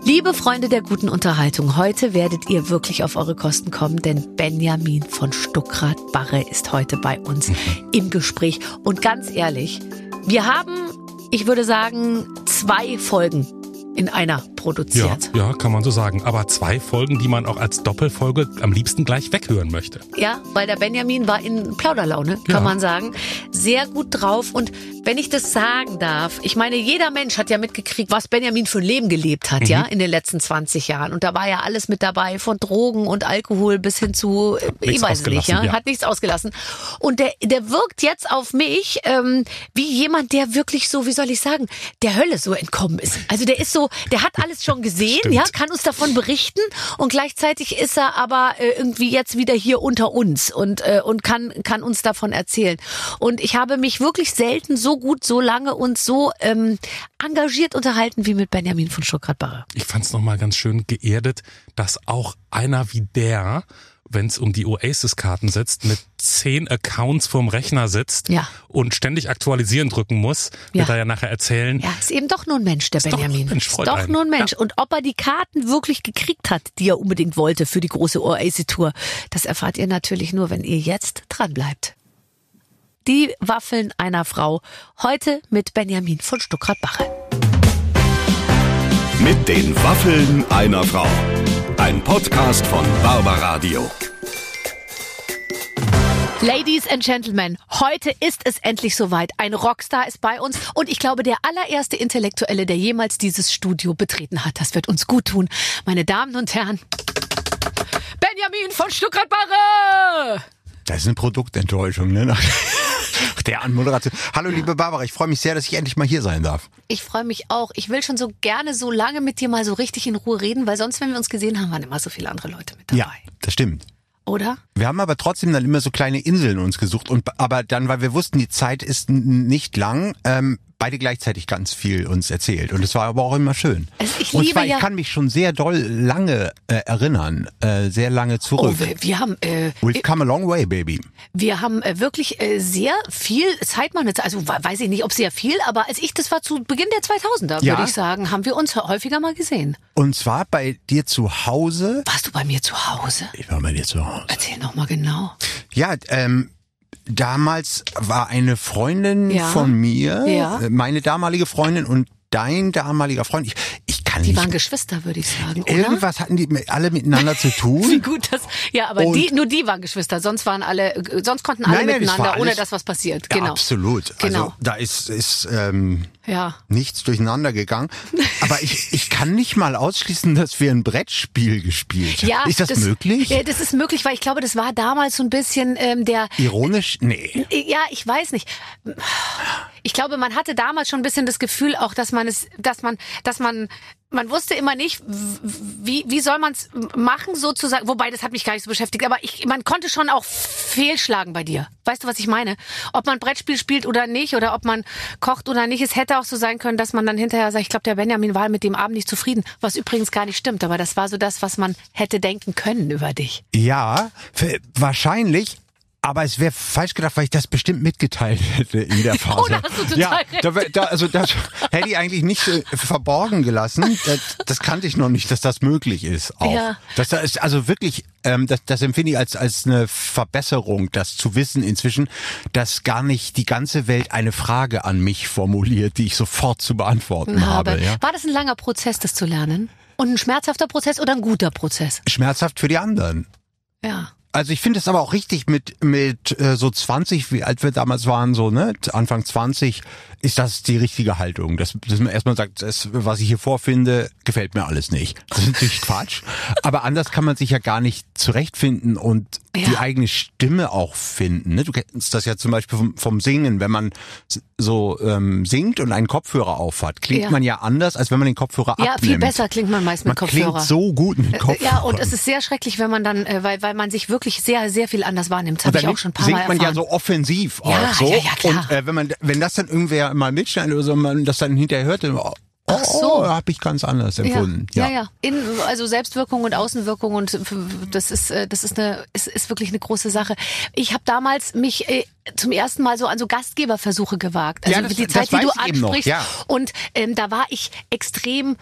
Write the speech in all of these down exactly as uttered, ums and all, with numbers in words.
Liebe Freunde der guten Unterhaltung, heute werdet ihr wirklich auf eure Kosten kommen, denn Benjamin von Stuckrad-Barre ist heute bei uns im Gespräch. Und ganz ehrlich, wir haben, ich würde sagen, zwei Folgen in einer produziert. Ja, ja, kann man so sagen. Aber zwei Folgen, die man auch als Doppelfolge am liebsten gleich weghören möchte. Ja, weil der Benjamin war in Plauderlaune, kann ja. man sagen. Sehr gut drauf. Und wenn ich das sagen darf, ich meine, jeder Mensch hat ja mitgekriegt, was Benjamin für ein Leben gelebt hat, mhm. ja, in den letzten zwanzig Jahren. Und da war ja alles mit dabei, von Drogen und Alkohol bis hin zu, ich weiß nicht, ja, ja, hat nichts ausgelassen. Und der, der wirkt jetzt auf mich ähm, wie jemand, der wirklich so, wie soll ich sagen, der Hölle so entkommen ist. Also der ist so, der hat alles schon gesehen, Stimmt. ja, kann uns davon berichten und gleichzeitig ist er aber äh, irgendwie jetzt wieder hier unter uns und äh, und kann kann uns davon erzählen. Und ich habe mich wirklich selten so gut, so lange und so ähm, engagiert unterhalten wie mit Benjamin von Stuckrad-Barre. Ich fand's nochmal ganz schön geerdet, dass auch einer wie der, wenn es um die Oasis-Karten sitzt, mit zehn Accounts vorm Rechner sitzt ja. und ständig aktualisieren drücken muss, ja. wird er ja nachher erzählen. Ja, ist eben doch nur ein Mensch, der ist Benjamin. Doch, Mensch, ist doch einen. nur ein Mensch. Ja. Und ob er die Karten wirklich gekriegt hat, die er unbedingt wollte für die große Oasis-Tour, das erfahrt ihr natürlich nur, wenn ihr jetzt dran bleibt. Die Waffeln einer Frau. Heute mit Benjamin von Stuckrad-Barre. Mit den Waffeln einer Frau. Ein Podcast von Barbaradio. Ladies and Gentlemen, heute ist es endlich soweit. Ein Rockstar ist bei uns und ich glaube, der allererste Intellektuelle, der jemals dieses Studio betreten hat. Das wird uns gut tun. Meine Damen und Herren, Benjamin von Stuckrad-Barre! Das ist eine Produktenttäuschung, ne? Nach der Anmoderation. Hallo, liebe Barbara, ich freue mich sehr, dass ich endlich mal hier sein darf. Ich freue mich auch. Ich will schon so gerne so lange mit dir mal so richtig in Ruhe reden, weil sonst, wenn wir uns gesehen haben, waren immer so viele andere Leute mit dabei. Ja, das stimmt. Oder? Wir haben aber trotzdem dann immer so kleine Inseln uns gesucht. Und aber dann, weil wir wussten, die Zeit ist n- nicht lang, ähm, beide gleichzeitig ganz viel uns erzählt. Und es war aber auch immer schön. Also ich und liebe zwar, ja, ich kann mich schon sehr doll lange äh, erinnern, äh, sehr lange zurück. Oh, wir, wir haben, äh, We've come a long way, baby. Wir haben äh, wirklich äh, sehr viel Zeit, mal jetzt, also weiß ich nicht, ob sehr viel, aber als ich, das war zu Beginn der zweitausender, Ja. würde ich sagen, haben wir uns häufiger mal gesehen. Und zwar bei dir zu Hause. Warst du bei mir zu Hause? Ich war bei dir zu Hause. Erzähl noch mal genau. Ja, ähm, damals war eine Freundin Ja. von mir, Ja. äh, meine damalige Freundin und dein damaliger Freund. Ich, ich kann Die nicht. waren Geschwister, würde ich sagen, oder? Irgendwas hatten die mit- alle miteinander zu Wie tun. gut das. Ja, aber Und- die, nur die waren Geschwister, sonst waren alle, äh, sonst konnten alle Nein, nein, das miteinander, war alles- ohne dass was passiert. Ja, Genau. absolut. Genau. Also da ist, ist ähm, Ja. nichts durcheinander gegangen. Aber ich, ich kann nicht mal ausschließen, dass wir ein Brettspiel gespielt haben. Ja, ist das, möglich? Ja, das ist möglich, weil ich glaube, das war damals so ein bisschen ähm, der. Ironisch? Nee. Ja, ich weiß nicht. Ich glaube, man hatte damals schon ein bisschen das Gefühl auch, dass man es, dass man, dass man, man wusste immer nicht, wie, wie soll man es machen sozusagen. Wobei, das hat mich gar nicht so beschäftigt. Aber ich, man konnte schon auch fehlschlagen bei dir. Weißt du, was ich meine? Ob man Brettspiel spielt oder nicht oder ob man kocht oder nicht. Es hätte auch so sein können, dass man dann hinterher sagt, ich glaube, der Benjamin war mit dem Abend nicht zufrieden. Was übrigens gar nicht stimmt. Aber das war so das, was man hätte denken können über dich. Ja, f- wahrscheinlich. Aber es wäre falsch gedacht, weil ich das bestimmt mitgeteilt hätte in der Phase. Oh, da hast du total ja, recht. da, wär- da, also das hätte ich eigentlich nicht äh, verborgen gelassen. Das, das kannte ich noch nicht, dass das möglich ist. Auch. Ja. Das, das ist also wirklich, ähm, das, das empfinde ich als als eine Verbesserung, das zu wissen inzwischen, dass gar nicht die ganze Welt eine Frage an mich formuliert, die ich sofort zu beantworten habe. Ja? War das ein langer Prozess, das zu lernen? Und ein schmerzhafter Prozess oder ein guter Prozess? Schmerzhaft für die anderen. Ja. Also ich finde es aber auch richtig mit mit äh, so zwanzig, wie alt wir damals waren, so ne Anfang zwanzig, ist das die richtige Haltung. Dass, dass man erstmal sagt, das, was ich hier vorfinde, gefällt mir alles nicht. Das ist natürlich Quatsch. Aber anders kann man sich ja gar nicht zurechtfinden und Ja. die eigene Stimme auch finden. Ne? Du kennst das ja zum Beispiel vom, vom Singen. Wenn man so ähm, singt und einen Kopfhörer aufhat, klingt Ja. man ja anders, als wenn man den Kopfhörer Ja, abnimmt. viel besser klingt man meist mit Man Kopfhörer. klingt so gut mit Kopfhörer. Ja, und es ist sehr schrecklich, wenn man dann, äh, weil weil man sich wirklich sehr, sehr viel anders wahrnimmt. Das Und habe ich dann auch schon ein paar singt Mal man erfahren. ja so offensiv auch Ja, so. ja, ja, klar. Und äh, wenn man wenn das dann irgendwer mal mitschneidet oder so, man das dann hinterher hört, dann, oh, Ach so. oh, habe ich ganz anders empfunden. Ja, ja, ja. In, also Selbstwirkung und Außenwirkung und das ist äh, das ist eine ist, ist wirklich eine große Sache. Ich habe damals mich äh, zum ersten Mal so an so Gastgeberversuche gewagt. Also Ja, das- die das Zeit, die weiß du ich eben noch, ansprichst. ja. Und ähm, da war ich extrem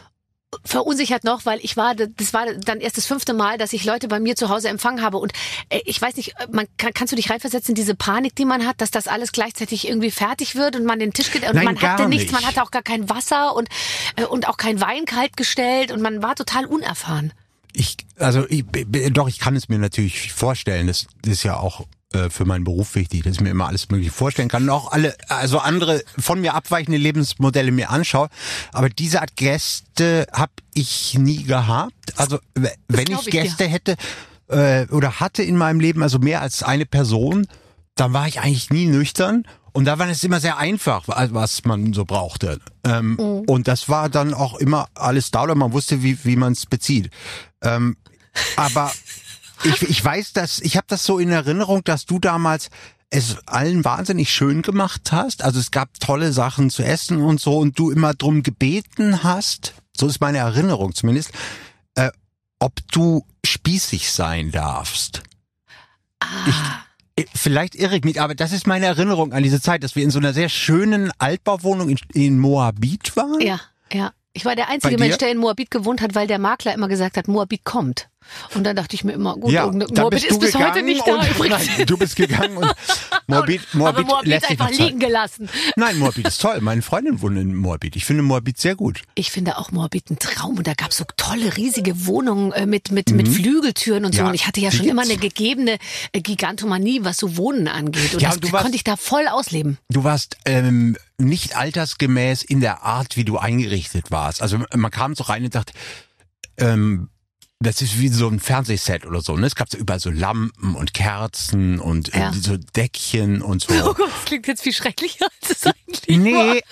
verunsichert noch, weil ich war, das war dann erst das fünfte Mal, dass ich Leute bei mir zu Hause empfangen habe und äh, ich weiß nicht, man kann, kannst du dich reinversetzen, diese Panik, die man hat, dass das alles gleichzeitig irgendwie fertig wird und man den Tisch geht und Nein, man hatte gar nichts, nicht. man hatte auch gar kein Wasser und äh, und auch kein Wein kalt gestellt und man war total unerfahren. Ich, also ich, doch, ich kann es mir natürlich vorstellen. Das, das ist ja auch äh, für meinen Beruf wichtig, dass ich mir immer alles Mögliche vorstellen kann und auch alle, also andere von mir abweichende Lebensmodelle mir anschaue. Aber diese Art Gäste habe ich nie gehabt. Also w- wenn ich, ich Gäste hätte äh, oder hatte in meinem Leben, also mehr als eine Person, dann war ich eigentlich nie nüchtern. Und da war es immer sehr einfach, was man so brauchte. Ähm, mhm. Und das war dann auch immer alles da, oder man wusste, wie, wie man es bezieht. Ähm, aber ich, ich weiß, dass ich habe das so in Erinnerung, dass du damals es allen wahnsinnig schön gemacht hast. Also es gab tolle Sachen zu essen und so und du immer drum gebeten hast, so ist meine Erinnerung zumindest, äh, ob du spießig sein darfst. Ah. Ich, Vielleicht irre ich mich, aber das ist meine Erinnerung an diese Zeit, dass wir in so einer sehr schönen Altbauwohnung in, in Moabit waren. Ja, ja. Ich war der einzige Bei dir? Mensch, der in Moabit gewohnt hat, weil der Makler immer gesagt hat, Moabit kommt. Und dann dachte ich mir immer, gut, Ja, Moabit da bist ist du bis heute gegangen nicht da und, übrigens. Nein, du bist gegangen und Moabit, Moabit, Aber Moabit lässt sich einfach noch Zeit. liegen gelassen. Nein, Moabit ist toll. Meine Freundin wohnt in Moabit. Ich finde Moabit sehr gut. Ich finde auch Moabit ein Traum und da gab es so tolle, riesige Wohnungen äh, mit mit mit Flügeltüren und so. Ja, Und ich hatte ja die schon immer gibt's. eine gegebene äh, Gigantomanie, was so Wohnen angeht. Und Ja, das und du warst- konnte ich da voll ausleben. Du warst ähm, nicht altersgemäß in der Art, wie du eingerichtet warst. Also man kam so rein und dachte, ähm, das ist wie so ein Fernsehset oder so. Ne? Es gab so überall so Lampen und Kerzen und Ja. äh, so Deckchen und so. Oh Gott, das klingt jetzt viel schrecklicher, als es eigentlich war. Nee,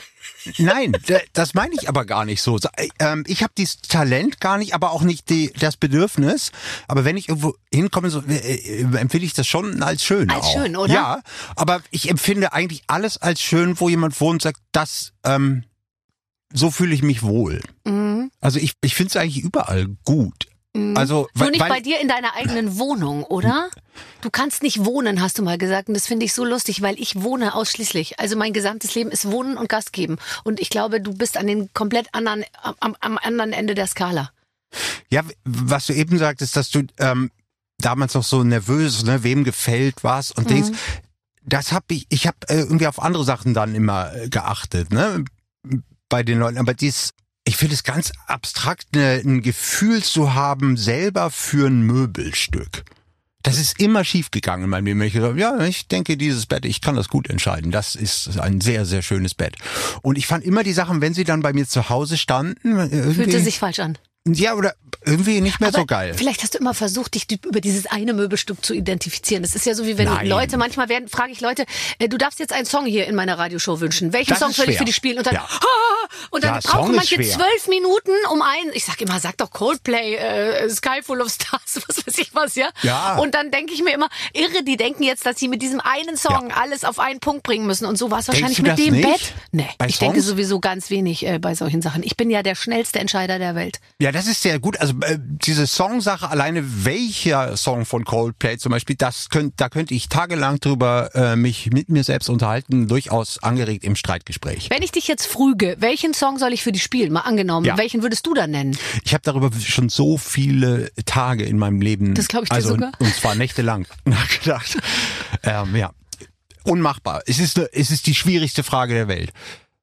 nein, d- das meine ich aber gar nicht so. So, äh, ähm, Ich habe dieses Talent gar nicht, aber auch nicht die, das Bedürfnis. Aber wenn ich irgendwo hinkomme, so, äh, äh, empfinde ich das schon als schön. Als auch. schön, oder? Ja, aber ich empfinde eigentlich alles als schön, wo jemand wohnt und sagt, das, ähm, so fühle ich mich wohl. Mhm. Also ich, ich finde es eigentlich überall gut. Also, Nur weil, nicht weil, bei dir in deiner eigenen Wohnung, oder? Du kannst nicht wohnen, hast du mal gesagt. Und das finde ich so lustig, weil ich wohne ausschließlich. Also mein gesamtes Leben ist Wohnen und Gast geben. Und ich glaube, du bist an den komplett anderen, am, am anderen Ende der Skala. Ja, was du eben sagtest, dass du ähm, damals noch so nervös, ne, wem gefällt was und Mhm. Dings. Das habe ich, ich habe äh, irgendwie auf andere Sachen dann immer äh, geachtet, ne, bei den Leuten. Aber dies, ich finde es ganz abstrakt, ne, ein Gefühl zu haben, selber für ein Möbelstück. Das ist immer schief gegangen in meinem Leben. Ich gesagt, ja, ich denke, dieses Bett, ich kann das gut entscheiden. Das ist ein sehr, sehr schönes Bett. Und ich fand immer die Sachen, wenn sie dann bei mir zu Hause standen, irgendwie, Fühlte sich falsch an. ja, oder irgendwie nicht mehr Aber so geil. Vielleicht hast du immer versucht, dich über dieses eine Möbelstück zu identifizieren. Das ist ja so, wie wenn Nein. Leute, manchmal werden, frage ich Leute, äh, du darfst jetzt einen Song hier in meiner Radioshow wünschen. Welchen Das Song ist soll ich schwer. für dich spielen? Und dann, Ja. ah, und dann Ja, brauchen Song ist manche schwer. zwölf Minuten um einen, ich sag immer, sag doch Coldplay, äh, Sky Full of Stars, was weiß ich was, ja? Ja. Und dann denke ich mir immer, irre, die denken jetzt, dass sie mit diesem einen Song Ja. alles auf einen Punkt bringen müssen. Und so war es Denkst wahrscheinlich du mit das dem nicht? Bett. Nee, Bei ich denke Songs? sowieso ganz wenig äh, bei solchen Sachen. Ich bin ja der schnellste Entscheider der Welt. Ja, das ist sehr gut. Also äh, diese Songsache, alleine welcher Song von Coldplay zum Beispiel, das könnt, da könnte ich tagelang drüber äh, mich mit mir selbst unterhalten, durchaus angeregt im Streitgespräch. Wenn ich dich jetzt früge, welchen Song soll ich für dich spielen? Mal angenommen, Ja. welchen würdest du dann nennen? Ich habe darüber schon so viele Tage in meinem Leben, Das glaub ich dir also sogar. und zwar nächtelang nachgedacht. ähm, ja, unmachbar. Es ist, es ist die schwierigste Frage der Welt.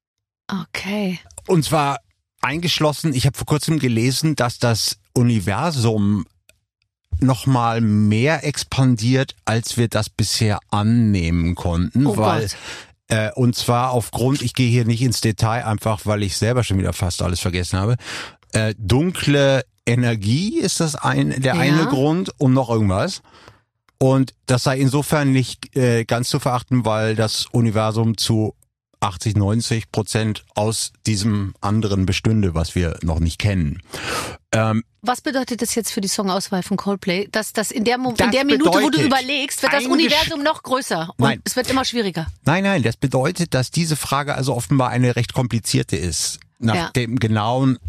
Okay. Und zwar eingeschlossen, ich habe vor kurzem gelesen, dass das Universum noch mal mehr expandiert, als wir das bisher annehmen konnten, Oh weil Gott. äh, und zwar aufgrund, ich gehe hier nicht ins Detail, einfach weil ich selber schon wieder fast alles vergessen habe. Äh, dunkle Energie ist das ein der Ja. eine Grund und noch irgendwas. Und das sei insofern nicht äh, ganz zu verachten, weil das Universum zu achtzig, neunzig Prozent aus diesem anderen bestünde, was wir noch nicht kennen. Ähm, Was bedeutet das jetzt für die Songauswahl von Coldplay? Dass das in der, Mo- in Das der Minute, wo du bedeutet, überlegst, wird das eingesch- Universum noch größer und Nein. es wird immer schwieriger. nein, nein, das bedeutet, dass diese Frage also offenbar eine recht komplizierte ist. Nach Ja. dem genauen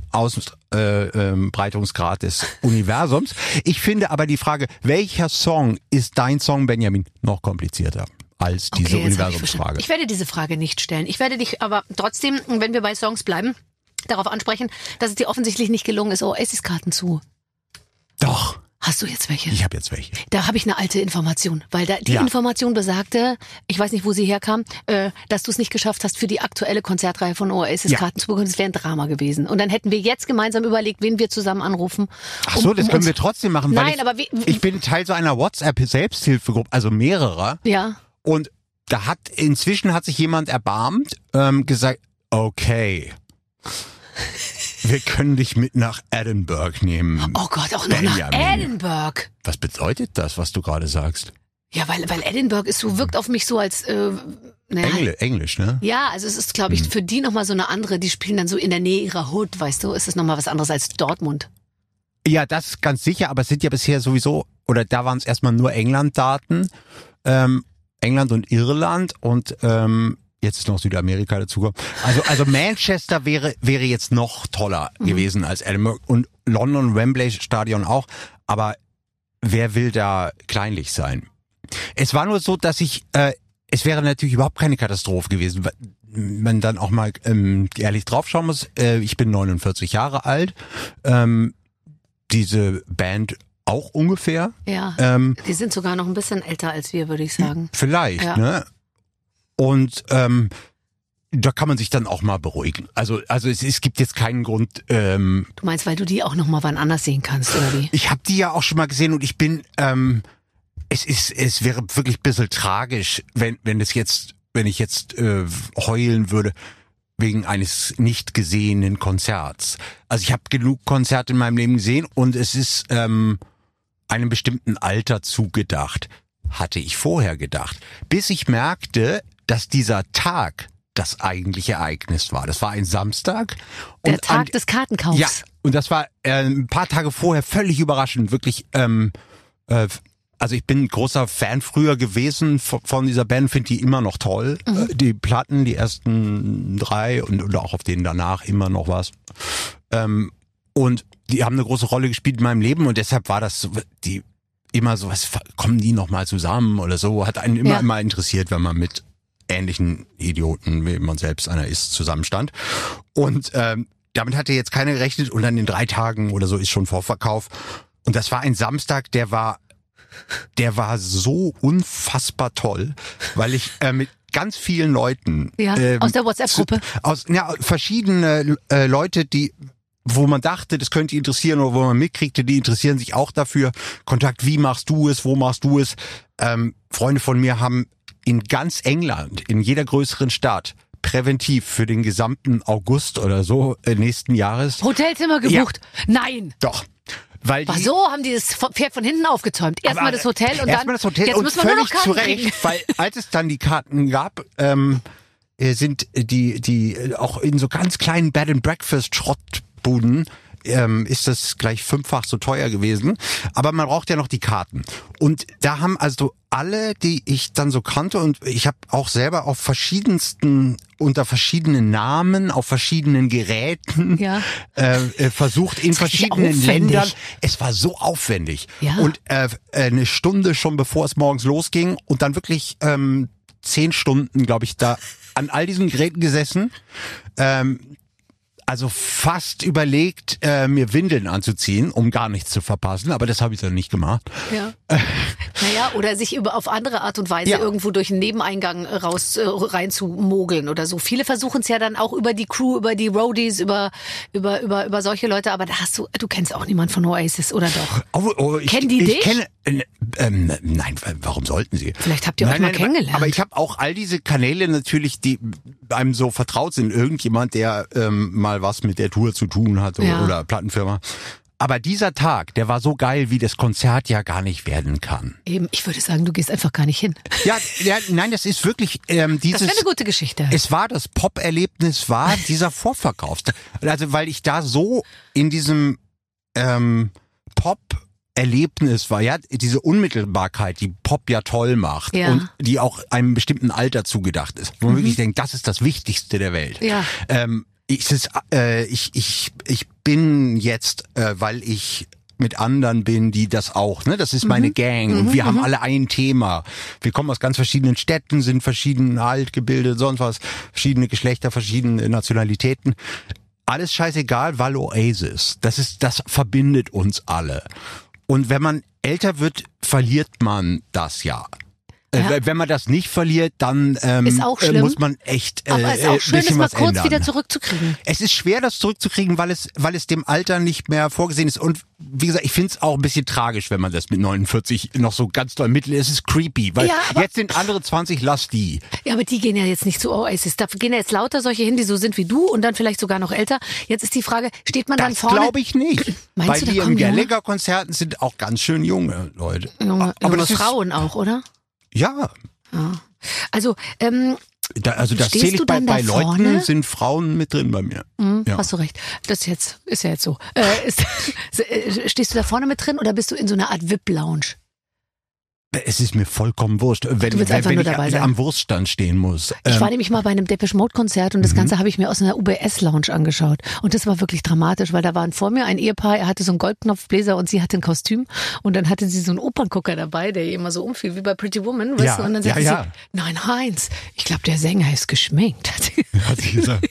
Ausbreitungsgrad des Universums. Ich finde aber die Frage, welcher Song ist dein Song, Benjamin, noch komplizierter als diese Okay, jetzt hab ich Universumsfrage? verstanden. Ich werde diese Frage nicht stellen. Ich werde dich aber trotzdem, wenn wir bei Songs bleiben, darauf ansprechen, dass es dir offensichtlich nicht gelungen ist, Oasis-Karten zu. Doch. Hast du jetzt welche? Ich habe jetzt welche. Da habe ich eine alte Information, weil da die Ja. Information besagte, ich weiß nicht, wo sie herkam, äh, dass du es nicht geschafft hast, für die aktuelle Konzertreihe von Oasis Ja. Karten zu bekommen. Das wäre ein Drama gewesen. Und dann hätten wir jetzt gemeinsam überlegt, wen wir zusammen anrufen. Ach so, um- das um können uns- wir trotzdem machen. Weil Nein, ich, aber wie- ich bin Teil so einer WhatsApp-Selbsthilfegruppe, also mehrerer. Ja. Und da hat inzwischen hat sich jemand erbarmt, ähm, gesagt, okay, wir können dich mit nach Edinburgh nehmen. Oh Gott, auch noch nach Benjamin. Edinburgh. Was bedeutet das, was du gerade sagst? Ja, weil, weil Edinburgh ist so, wirkt auf mich so als, äh, naja, Engl Englisch, ne? ja, also es ist, glaube ich, für die nochmal so eine andere, die spielen dann so in der Nähe ihrer Hood, weißt du, ist es nochmal was anderes als Dortmund. Ja, das ist ganz sicher, aber es sind ja bisher sowieso, oder da waren es erstmal nur England-Daten, ähm, England und Irland und ähm, jetzt ist noch Südamerika dazugekommen. Also, also Manchester wäre wäre jetzt noch toller Mhm. gewesen als Edinburgh und London, Wembley Stadion auch, aber wer will da kleinlich sein? Es war nur so, dass ich, äh, es wäre natürlich überhaupt keine Katastrophe gewesen, weil man dann auch mal ähm, ehrlich draufschauen muss. Äh, ich bin neunundvierzig Jahre alt, ähm, diese Band auch ungefähr. Ja, Ähm, die sind sogar noch ein bisschen älter als wir, würde ich sagen. vielleicht, Ja. ne? Und ähm, da kann man sich dann auch mal beruhigen. Also, also es, es gibt jetzt keinen Grund. Ähm, Du meinst, weil du die auch nochmal wann anders sehen kannst, oder wie? ich habe die ja auch schon mal gesehen und ich bin. Ähm, es ist, es wäre wirklich ein bisschen tragisch, wenn wenn es jetzt, wenn ich jetzt äh, heulen würde wegen eines nicht gesehenen Konzerts. Also ich habe genug Konzerte in meinem Leben gesehen und es ist ähm, einem bestimmten Alter zugedacht. Hatte ich vorher gedacht. Bis ich merkte, dass dieser Tag das eigentliche Ereignis war. Das war ein Samstag. Der und Tag an, des Kartenkaufs. Ja, und das war äh, ein paar Tage vorher völlig überraschend. Wirklich, ähm, äh, also ich bin ein großer Fan früher gewesen von, von dieser Band, finde die immer noch toll. Mhm. Äh, die Platten, die ersten drei und, und auch auf denen danach immer noch was. Ähm, und die haben eine große Rolle gespielt in meinem Leben und deshalb war das so, die immer so, was kommen die noch mal zusammen oder so, hat einen immer Ja. immer interessiert, wenn man mit ähnlichen Idioten, wie man selbst einer ist, zusammenstand. Und ähm, damit hatte jetzt keiner gerechnet und dann in drei Tagen oder so ist schon Vorverkauf. Und das war ein Samstag, der war, der war so unfassbar toll, weil ich äh, mit ganz vielen Leuten Ja, ähm, aus der WhatsApp-Gruppe. zu- aus ja, verschiedene äh, Leute, die wo man dachte, das könnte interessieren oder wo man mitkriegte, die interessieren sich auch dafür. Kontakt, wie machst du es, wo machst du es? Ähm, Freunde von mir haben in ganz England, in jeder größeren Stadt, präventiv für den gesamten August oder so äh, nächsten Jahres. Hotelzimmer gebucht? Nein. Doch. Weil Ach die, so, haben die das Pferd von hinten aufgezäumt. Erstmal aber das Hotel und dann, erstmal das Hotel jetzt und müssen wir nur noch völlig Karten zu kriegen. Recht, weil als es dann die Karten gab, ähm, äh, sind die die äh, auch in so ganz kleinen Bed and Breakfast Schrottbuden ähm, ist das gleich fünffach so teuer gewesen. Aber man braucht ja noch die Karten. Und da haben also alle, die ich dann so kannte, und ich habe auch selber auf verschiedensten, unter verschiedenen Namen, auf verschiedenen Geräten Ja. äh, äh, versucht, in Das ist richtig verschiedenen aufwendig. Ländern. Es war so aufwendig. Ja. Und äh, eine Stunde schon bevor es morgens losging und dann wirklich ähm, zehn Stunden, glaube ich, da an all diesen Geräten gesessen. Ähm, also fast überlegt, äh, mir Windeln anzuziehen, um gar nichts zu verpassen, aber das habe ich dann nicht gemacht. Ja. Naja, oder sich über auf andere Art und Weise Ja. irgendwo durch einen Nebeneingang raus äh, rein zu mogeln oder so. Viele versuchen es ja dann auch über die Crew, über die Roadies, über über über über solche Leute. Aber da hast du, du kennst auch niemand von Oasis, oder doch? Oh, oh, ich, Kennen die ich dich? Kenne, äh, ähm, nein, warum sollten sie? Vielleicht habt ihr euch Nein, mal nein, kennengelernt. Aber ich habe auch all diese Kanäle natürlich, die einem so vertraut sind. Irgendjemand, der ähm, mal was mit der Tour zu tun hat oder, Ja. oder Plattenfirma. Aber dieser Tag, der war so geil, wie das Konzert ja gar nicht werden kann. Eben, ich würde sagen, du gehst einfach gar nicht hin. Ja, ja nein, das ist wirklich ähm, Das dieses. wäre eine gute Geschichte. Es war das Pop-Erlebnis, war dieser Vorverkauf. Also weil ich da so in diesem ähm, Pop-Erlebnis war, ja, diese Unmittelbarkeit, die Pop ja toll macht Ja. und die auch einem bestimmten Alter zugedacht ist. Wo man wirklich denkt, das ist das Wichtigste der Welt. Ja. Ähm, ich, es ist, äh, ich, ich, ich bin jetzt, äh, weil ich mit anderen bin, die das auch, ne? Das ist meine Gang und wir haben alle ein Thema. Wir kommen aus ganz verschiedenen Städten, sind verschieden alt gebildet, sonst was, verschiedene Geschlechter, verschiedene Nationalitäten. alles scheißegal, weil Oasis. Das ist, das verbindet uns alle. Und wenn man älter wird, verliert man das ja. Ja. Äh, wenn man das nicht verliert, dann ähm, Ist auch äh, schlimm. muss man echt äh, Aber es ist auch schön, das bisschen mal was kurz ändern. wieder zurückzukriegen. Es ist schwer, das zurückzukriegen, weil es, weil es dem Alter nicht mehr vorgesehen ist. Und wie gesagt, ich finde es auch ein bisschen tragisch, wenn man das mit neunundvierzig noch so ganz doll mittel. Es ist creepy, weil Ja, aber- jetzt sind andere zwanzig, lass die. Ja, aber die gehen ja jetzt nicht zu Oasis. Da gehen ja jetzt lauter solche hin, die so sind wie du und dann vielleicht sogar noch älter. Jetzt ist die Frage, steht man dann Das vorne? glaube ich nicht. Meinst Bei du, da Liam kommen junge- Gallagher-Konzerten sind auch ganz schön junge Leute. Junge, Aber junge das ist, Frauen auch, oder? ja, Also, ähm, da, also das Stehst zähle du ich bei, dann da bei Leuten, vorne? sind Frauen mit drin bei mir. hm, Ja. hast du recht. Das ist jetzt, ist ja jetzt so. Äh, ist, äh, stehst du da vorne mit drin oder bist du in so einer Art V I P-Lounge? Es ist mir vollkommen wurscht, wenn, Du willst wenn, einfach wenn nur ich dabei sein. am Wurststand stehen muss. Ich Ähm, war nämlich mal bei einem Depeche Mode Konzert und das Ganze habe ich mir aus einer U B S-Lounge angeschaut. Und das war wirklich dramatisch, weil da waren vor mir ein Ehepaar, er hatte so einen Goldknopfbläser und sie hatte ein Kostüm. Und dann hatte sie so einen Operngucker dabei, der ihr immer so umfiel, wie bei Pretty Woman. Weißt Ja, du? Und dann ja, sagte ja. sie, nein, Heinz, ich glaube, der Sänger ist geschminkt. Hat sie hat sie gesagt.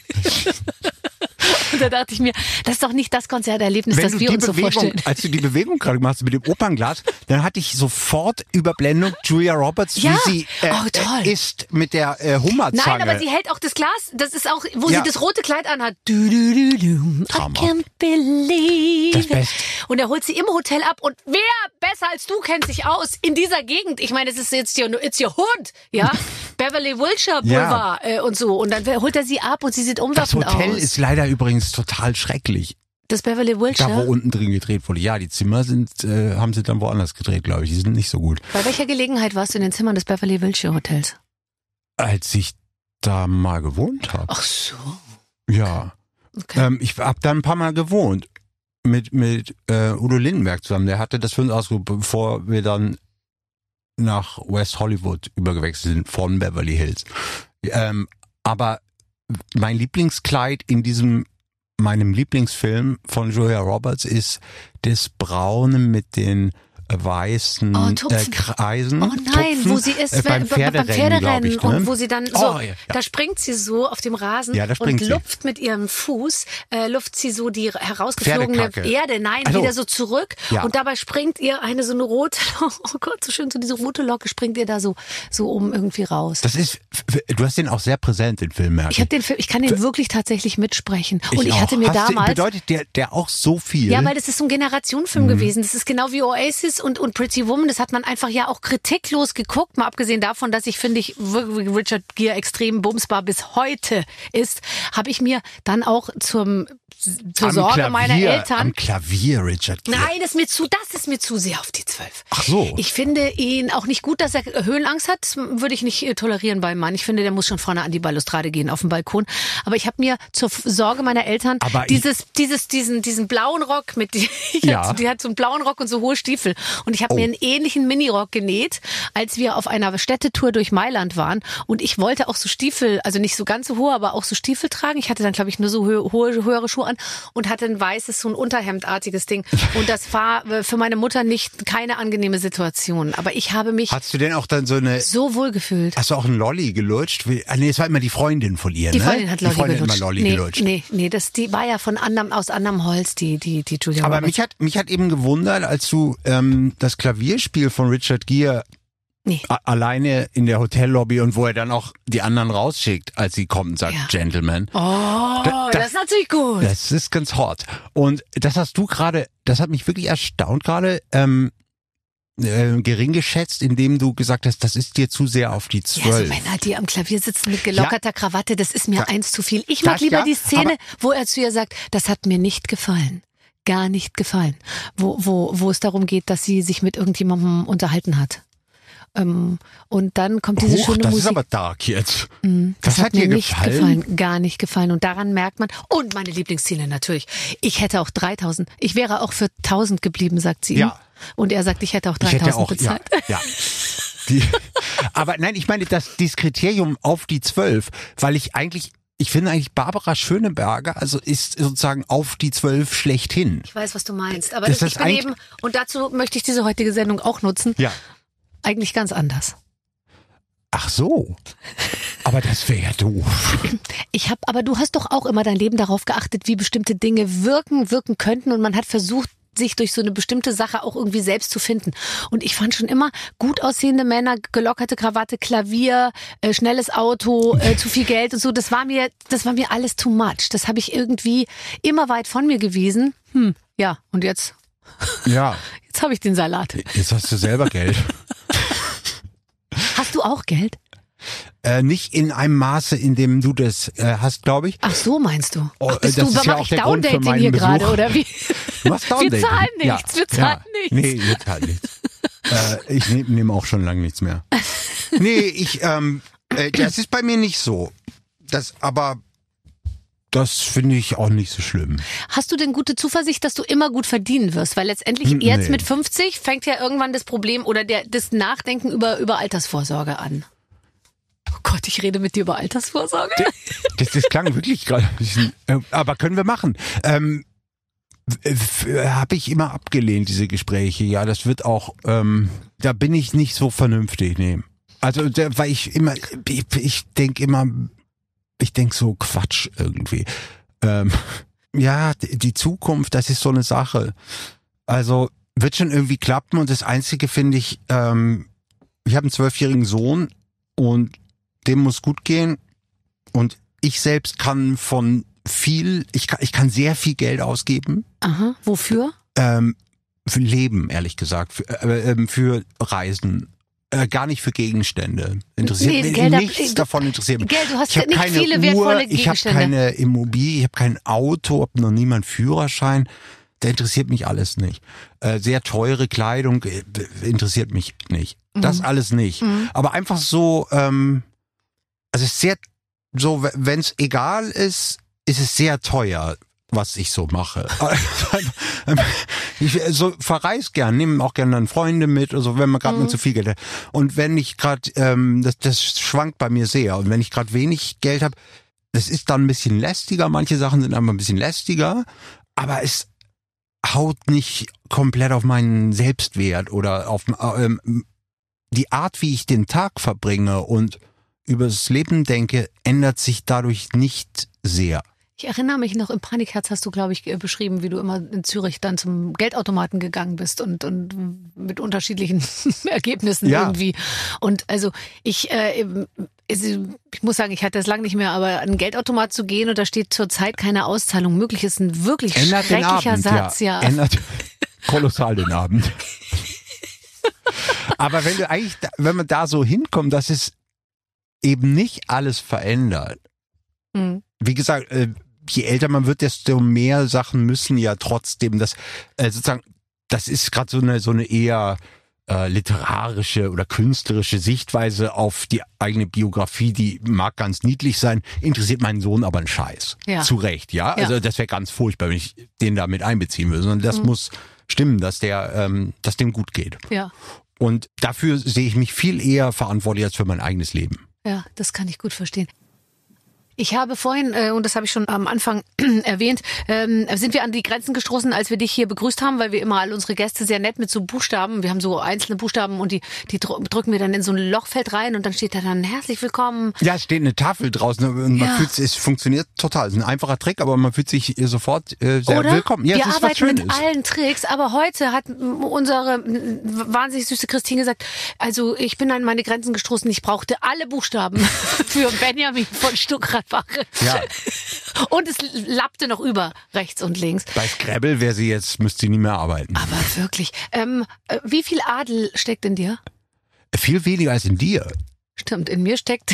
Und da dachte ich mir, das ist doch nicht das Konzerterlebnis, Wenn das du wir die uns so Bewegung, vorstellen. als du die Bewegung gerade gemacht hast mit dem Opernglas, dann hatte ich sofort Überblendung Julia Roberts, Ja. wie sie äh, Oh, toll. äh, isst mit der äh, Hummerzange. Nein, aber sie hält auch das Glas. Das ist auch, wo Ja. sie das rote Kleid anhat. Du, du, du, du. I Traumhaft. can't believe Das it. Beste. Und er holt sie im Hotel ab. Und wer besser als du kennt sich aus in dieser Gegend? Ich meine, es ist jetzt your, it's your hood, ja? Beverly Wilshire Ja. Boulevard äh, und so. Und dann holt er sie ab und sie sieht Das umwerfend Hotel aus. ist leider übrigens total schrecklich. das Beverly Da, wo Wilshire? unten drin gedreht wurde. Ja, die Zimmer sind, äh, haben sie dann woanders gedreht, glaube ich. Die sind nicht so gut. Bei welcher Gelegenheit warst du in den Zimmern des Beverly Wilshire Hotels? Als ich da mal gewohnt habe. Ach so. Ja. Okay. Ähm, ich habe da ein paar Mal gewohnt. Mit, mit äh, Udo Lindenberg zusammen. Der hatte das für uns ausgesucht, bevor wir dann nach West Hollywood übergewechselt sind von Beverly Hills. Ähm, aber mein Lieblingskleid in diesem, meinem Lieblingsfilm von Julia Roberts ist das Braune mit den weißen Oh, äh, Tupfen. Kreisen. Oh nein, Tupfen, wo sie ist äh, beim beim Pferderennen, Pferderennen glaub ich, ne? und wo sie dann so, Oh, ja, ja. da springt sie so auf dem Rasen Ja, da springt und sie. lupft mit ihrem Fuß, äh, lupft sie so die herausgeflogene Pferdekacke. Erde, nein, Also, wieder so zurück ja. und dabei springt ihr eine so eine rote, oh Gott, so schön, so diese rote Locke springt ihr da so, so um irgendwie raus. Das ist, du hast den auch sehr präsent, den Film, merke Ich habe den Film, ich kann den wirklich tatsächlich mitsprechen und ich, auch. hatte mir Hast du- damals Bedeutet der, der auch so viel? Ja, weil das ist so ein Generationenfilm Mhm. gewesen. Das ist genau wie Oasis und, und Pretty Woman. Das hat man einfach ja auch kritiklos geguckt. Mal abgesehen davon, dass ich, finde ich, wirklich Richard Gere extrem bumsbar bis heute ist, habe ich mir dann auch zum, zur Am Sorge Klavier, meiner Eltern... Am Klavier, Richard Gere. Nein, das ist mir zu, das ist mir zu sehr auf die Zwölf. Ach so. Ich finde ihn auch nicht gut, dass er Höhenangst hat. Das würde ich nicht äh, tolerieren beim Mann. Ich finde, der muss schon vorne an die Balustrade gehen, auf dem Balkon. Aber ich habe mir zur F- Sorge meiner Eltern Aber ich- dieses, dieses, diesen, diesen blauen Rock mit, die, Ja. hat, die hat so einen blauen Rock und so hohe Stiefel. Und ich habe Oh. mir einen ähnlichen Minirock genäht, als wir auf einer Städtetour durch Mailand waren. Und ich wollte auch so Stiefel, also nicht so ganz so hohe, aber auch so Stiefel tragen. Ich hatte dann, glaube ich, nur so hö- hohe, höhere Schuhe an und hatte ein weißes, so ein Unterhemdartiges Ding. Und das war äh, für meine Mutter nicht keine angenehme Situation. Aber ich habe mich Hast du denn auch dann so eine, so wohl gefühlt. hast du auch einen Lolli gelutscht? Wie- Ah, nee, es war immer die Freundin von ihr, Die ne? Freundin hat Lolli die Freundin hat gelutscht. immer Lolli nee, gelutscht. nee, nee, das, die war ja von anderem, aus anderem Holz, die, die, die Julia Aber Roberts. mich hat, mich hat eben gewundert, als du ähm, das Klavierspiel von Richard Gere Nee. a- alleine in der Hotellobby und wo er dann auch die anderen rausschickt, als sie kommen und sagt, Ja. Gentlemen. Oh, Da- das, das- ist natürlich gut. Das ist ganz hot. Und das hast du gerade, das hat mich wirklich erstaunt gerade, ähm, äh, gering geschätzt, indem du gesagt hast, das ist dir zu sehr auf die Ja, so Zwölf. Männer, die am Klavier sitzen mit gelockerter Krawatte, das ist mir Ja. eins zu viel. Ich mag Das lieber ja, die Szene, aber- wo er zu ihr sagt, das hat mir nicht gefallen. Gar nicht gefallen. Wo, wo, wo es darum geht, dass sie sich mit irgendjemandem unterhalten hat. Ähm, und dann kommt diese Huch, schöne das Musik. ist aber dark jetzt. Mm, das, Das, hat mir dir nicht gefallen? gefallen, gar nicht gefallen. Und daran merkt man, und meine Lieblingsszene natürlich, ich hätte auch dreitausend, ich wäre auch für tausend geblieben, sagt sie ihm. Ja. Und er sagt, ich hätte auch Ich hätte dreitausend auch, ja, bezahlt. ja. Die, aber nein, ich meine, das, dieses Kriterium auf die Zwölf, weil ich eigentlich, ich finde eigentlich Barbara Schöneberger, also ist sozusagen auf die Zwölf schlechthin. Ich weiß, was du meinst. Aber Das ich ist bin eigentlich- eben, und dazu möchte ich diese heutige Sendung auch nutzen, Ja. eigentlich ganz anders. Ach so. Aber das wäre ja doof. Ich habe, aber du hast doch auch immer dein Leben darauf geachtet, wie bestimmte Dinge wirken, wirken könnten und man hat versucht, sich durch so eine bestimmte Sache auch irgendwie selbst zu finden. Und ich fand schon immer gut aussehende Männer, gelockerte Krawatte, Klavier, äh, schnelles Auto, äh, zu viel Geld und so. Das war mir, das war mir alles too much. Das habe ich irgendwie immer weit von mir gewiesen. Hm, ja, und jetzt? Ja. Jetzt habe ich den Salat. Jetzt hast du selber Geld. Hast du auch Geld? Äh, nicht in einem Maße, in dem du das äh, hast, glaube ich. Ach so, meinst du? Oh, Ach, bist das du, ist ja mach auch ich der Grund für Down-Dating meinen hier Besuch. gerade, oder wie? Du machst Wir Down-Dating. zahlen nichts, ja. wir zahlen ja. nichts. Nee, wir zahlen nichts. äh, ich nehme nehm auch schon lange nichts mehr. Nee, ich, ähm, äh, das ist bei mir nicht so. Das, aber das finde ich auch nicht so schlimm. Hast du denn gute Zuversicht, dass du immer gut verdienen wirst? Weil letztendlich Hm, jetzt nee. mit fünfzig fängt ja irgendwann das Problem oder der, das Nachdenken über, über Altersvorsorge an. Oh Gott, ich rede mit dir über Altersvorsorge. Das, das klang wirklich gerade ein bisschen, äh, aber können wir machen. Ähm, habe ich immer abgelehnt, diese Gespräche. Ja, das wird auch, ähm, da bin ich nicht so vernünftig, nee. Also, da, weil ich immer, ich, ich denke immer, ich denke so Quatsch irgendwie. Ähm, ja, die, die Zukunft, das ist so eine Sache. Also, wird schon irgendwie klappen und das Einzige finde ich, ähm, ich habe einen zwölfjährigen Sohn und dem muss gut gehen und ich selbst kann von viel, ich kann, ich kann sehr viel Geld ausgeben. Aha, wofür? Ähm, für Leben, ehrlich gesagt, für, äh, ähm, für Reisen. Äh, gar nicht für Gegenstände. Interessiert Nee, mich Geld hab- nichts du- davon interessiert mich. Geld, du hast ich habe nicht keine viele Uhr, wertvolle ich habe Gegenstände. keine Immobilie, ich habe kein Auto, habe noch nie meinen Führerschein. Der interessiert mich alles nicht. Äh, sehr teure Kleidung äh, interessiert mich nicht. Das alles nicht. Mhm. Aber einfach so, ähm, also es ist sehr, so, wenn es egal ist, ist es sehr teuer, was ich so mache. Ich so verreis gern, nehme auch gerne dann Freunde mit, also wenn man gerade Mhm. nicht zu viel Geld hat. Und wenn ich gerade, ähm, das, das schwankt bei mir sehr. Und wenn ich gerade wenig Geld habe, das ist dann ein bisschen lästiger. Manche Sachen sind einfach ein bisschen lästiger, aber es haut nicht komplett auf meinen Selbstwert oder auf ähm, die Art, wie ich den Tag verbringe und über das Leben denke, ändert sich dadurch nicht sehr. Ich erinnere mich noch, im Panikherz hast du, glaube ich, beschrieben, wie du immer in Zürich dann zum Geldautomaten gegangen bist und, und mit unterschiedlichen Ergebnissen Ja. irgendwie. Und also ich, äh, ich muss sagen, ich hatte das lange nicht mehr, aber an einen Geldautomat zu gehen und da steht zurzeit keine Auszahlung möglich, ist ein wirklich Ändert den schrecklicher Abend, Satz. Ja. ja. Ändert kolossal den Abend. Aber wenn du eigentlich, da- wenn man da so hinkommt, dass es eben nicht alles verändert. Mhm. Wie gesagt, äh, je älter man wird, desto mehr Sachen müssen ja trotzdem das, äh, sozusagen, das ist gerade so eine, so eine eher äh, literarische oder künstlerische Sichtweise auf die eigene Biografie, die mag ganz niedlich sein, interessiert meinen Sohn aber einen Scheiß. Ja. Zu Recht, ja. Ja. Also das wäre ganz furchtbar, wenn ich den da mit einbeziehen würde, sondern das Mhm. muss stimmen, dass der, ähm, dass dem gut geht. Ja, Und dafür sehe ich mich viel eher verantwortlich als für mein eigenes Leben. ja, das kann ich gut verstehen. Ich habe vorhin, äh, und das habe ich schon am Anfang erwähnt, ähm, sind wir an die Grenzen gestoßen, als wir dich hier begrüßt haben, weil wir immer all unsere Gäste sehr nett mit so Buchstaben, wir haben so einzelne Buchstaben und die, die dr- drücken wir dann in so ein Lochfeld rein und dann steht da dann herzlich willkommen. Ja, es steht eine Tafel draußen und man Ja. fühlt sich, es funktioniert total. Es ist ein einfacher Trick, aber man fühlt sich sofort äh, sehr Oder? willkommen. Ja, wir es ist was arbeiten mit Schönes. allen Tricks, aber heute hat m- unsere m, wahnsinnig süße Christine gesagt, also ich bin an meine Grenzen gestoßen, ich brauchte alle Buchstaben für Benjamin von Stuckrad-Barre. Ja. Und es lappte noch über, rechts und links. Bei Scrabble wäre sie jetzt, müsste sie nie mehr arbeiten. Aber wirklich, ähm, äh, wie viel Adel steckt in dir? Viel weniger als in dir. Stimmt, in mir steckt...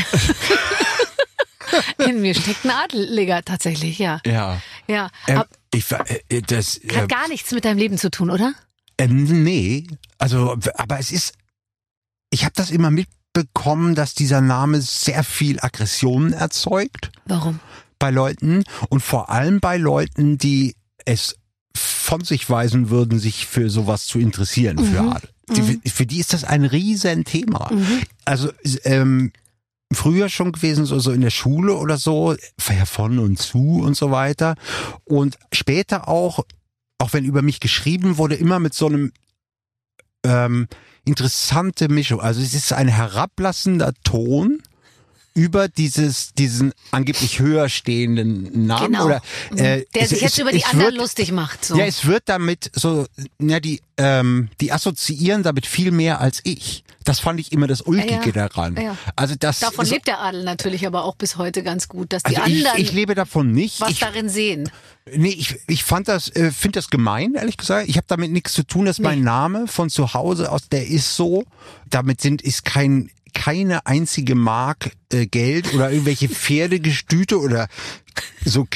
in mir steckt ein Adeliger tatsächlich, ja. Ja. Ja, Ähm, Ab, ich, äh, das, äh, hat gar nichts mit deinem Leben zu tun, oder? äh, nee, also, aber es ist, ich habe das immer mitbekommen, dass dieser Name sehr viel Aggression erzeugt Warum? bei Leuten und vor allem bei Leuten, die es von sich weisen würden, sich für sowas zu interessieren, für Adel. Die, für die ist das ein Riesenthema. Also ähm, früher schon gewesen, so, so in der Schule oder so, ja, von und zu und so weiter. Und später auch, auch wenn über mich geschrieben wurde, immer mit so einem ähm, interessante Mischung. Also es ist ein herablassender Ton über dieses diesen angeblich höher stehenden Namen Genau. oder äh, Der es, sich jetzt es, über die es anderen wird, lustig macht. So. Ja, es wird damit so, ja, die ähm, die assoziieren damit viel mehr als ich. Das fand ich immer das Ulkige Ja, daran. ja. Also das Davon so, lebt der Adel natürlich aber auch bis heute ganz gut, dass die also ich, anderen ich lebe davon nicht. was ich, darin sehen. Nee, ich, ich fand das, äh, finde das gemein, ehrlich gesagt. Ich habe damit nichts zu tun, dass mein Name von zu Hause aus, der ist so. Damit sind ist kein keine einzige Mark äh, Geld oder irgendwelche Pferdegestüte oder so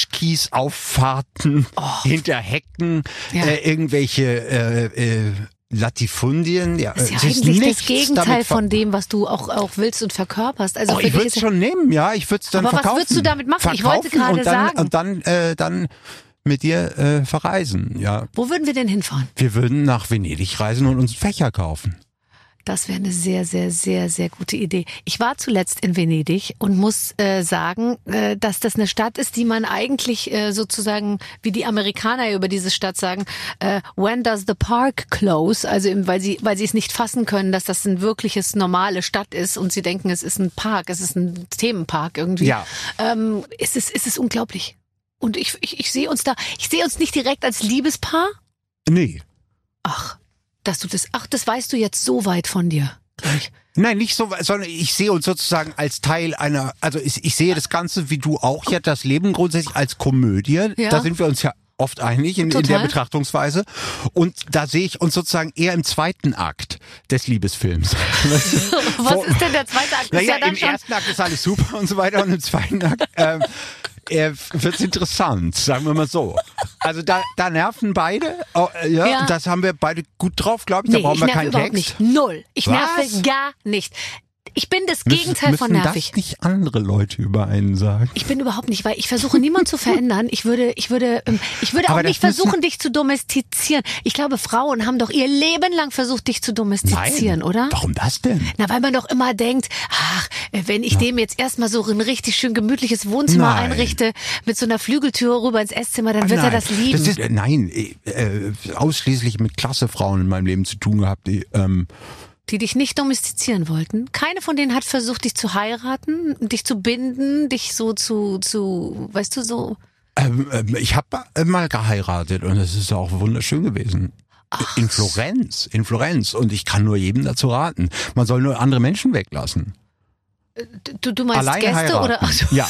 Knirschkies-Auffahrten Oh. hinter Hecken, Ja. äh, irgendwelche äh, äh, Latifundien. Ja, Das ist ja es eigentlich nichts das Gegenteil damit ver- von dem, was du auch, auch willst und verkörperst. Also Oh, für ich dich würde ist es schon nehmen, ja, ich würde es dann Aber was verkaufen. würdest du damit machen? Ich wollte Verkaufen gerade und dann, sagen. Und dann, äh, dann mit dir äh, verreisen, ja. Wo würden wir denn hinfahren? Wir würden nach Venedig reisen und uns Fächer kaufen. Das wäre eine sehr, sehr, sehr, sehr gute Idee. Ich war zuletzt in Venedig und muss äh, sagen, äh, dass das eine Stadt ist, die man eigentlich äh, sozusagen, wie die Amerikaner über diese Stadt sagen, äh, when does the park close? Also eben, weil sie, weil sie es nicht fassen können, dass das ein wirkliches normale Stadt ist und sie denken, es ist ein Park, es ist ein Themenpark irgendwie. Ja. Ähm, es ist, es ist unglaublich. Und ich, ich, ich sehe uns da, ich sehe uns nicht direkt als Liebespaar. Nee. Ach, dass du das, ach, das weißt du jetzt so weit von dir gleich. Nein, nicht so, sondern ich sehe uns sozusagen als Teil einer, also ich, ich sehe das Ganze, wie du auch, ja, das Leben grundsätzlich als Komödie. Ja. Da sind wir uns ja oft einig in, in der Total. Betrachtungsweise. Und da sehe ich uns sozusagen eher im zweiten Akt des Liebesfilms. Was ist denn der zweite Akt? Ist Naja, ja dann im schon, ersten Akt ist alles super und so weiter und im zweiten Akt ähm, äh, wird's interessant, sagen wir mal so. Also da, da nerven beide, oh, äh, ja, Ja. und das haben wir beide gut drauf, glaube ich, da nee, brauchen ich wir nerve keinen überhaupt Text. nicht. Null. Ich Was? nerve gar nicht. Ich bin das Müssen- Gegenteil von müssen nervig. das nicht andere Leute über einen sagen? Ich bin überhaupt nicht, weil ich versuche niemanden zu verändern. Ich würde, ich würde, ähm, ich würde Aber auch das nicht versuchen, müssen- dich zu domestizieren. Ich glaube, Frauen haben doch ihr Leben lang versucht, dich zu domestizieren, oder? Warum das denn? Na, weil man doch immer denkt, ach, wenn ich dem jetzt erstmal so ein richtig schön gemütliches Wohnzimmer Nein. einrichte, mit so einer Flügeltür rüber ins Esszimmer, dann wird er Nein, das lieben. Das ist, äh, nein, äh, äh, ausschließlich mit klasse Frauen in meinem Leben zu tun gehabt, die, ähm, Die dich nicht domestizieren wollten. Keine von denen hat versucht, dich zu heiraten, dich zu binden, dich so zu, zu, weißt du, so. ähm, ähm, ich habe mal geheiratet und es ist auch wunderschön gewesen. In Florenz, in Florenz. Und ich kann nur jedem dazu raten. Man soll nur andere Menschen weglassen. Du, du meinst Alleine Gäste heiraten. oder? Ach so. Ja.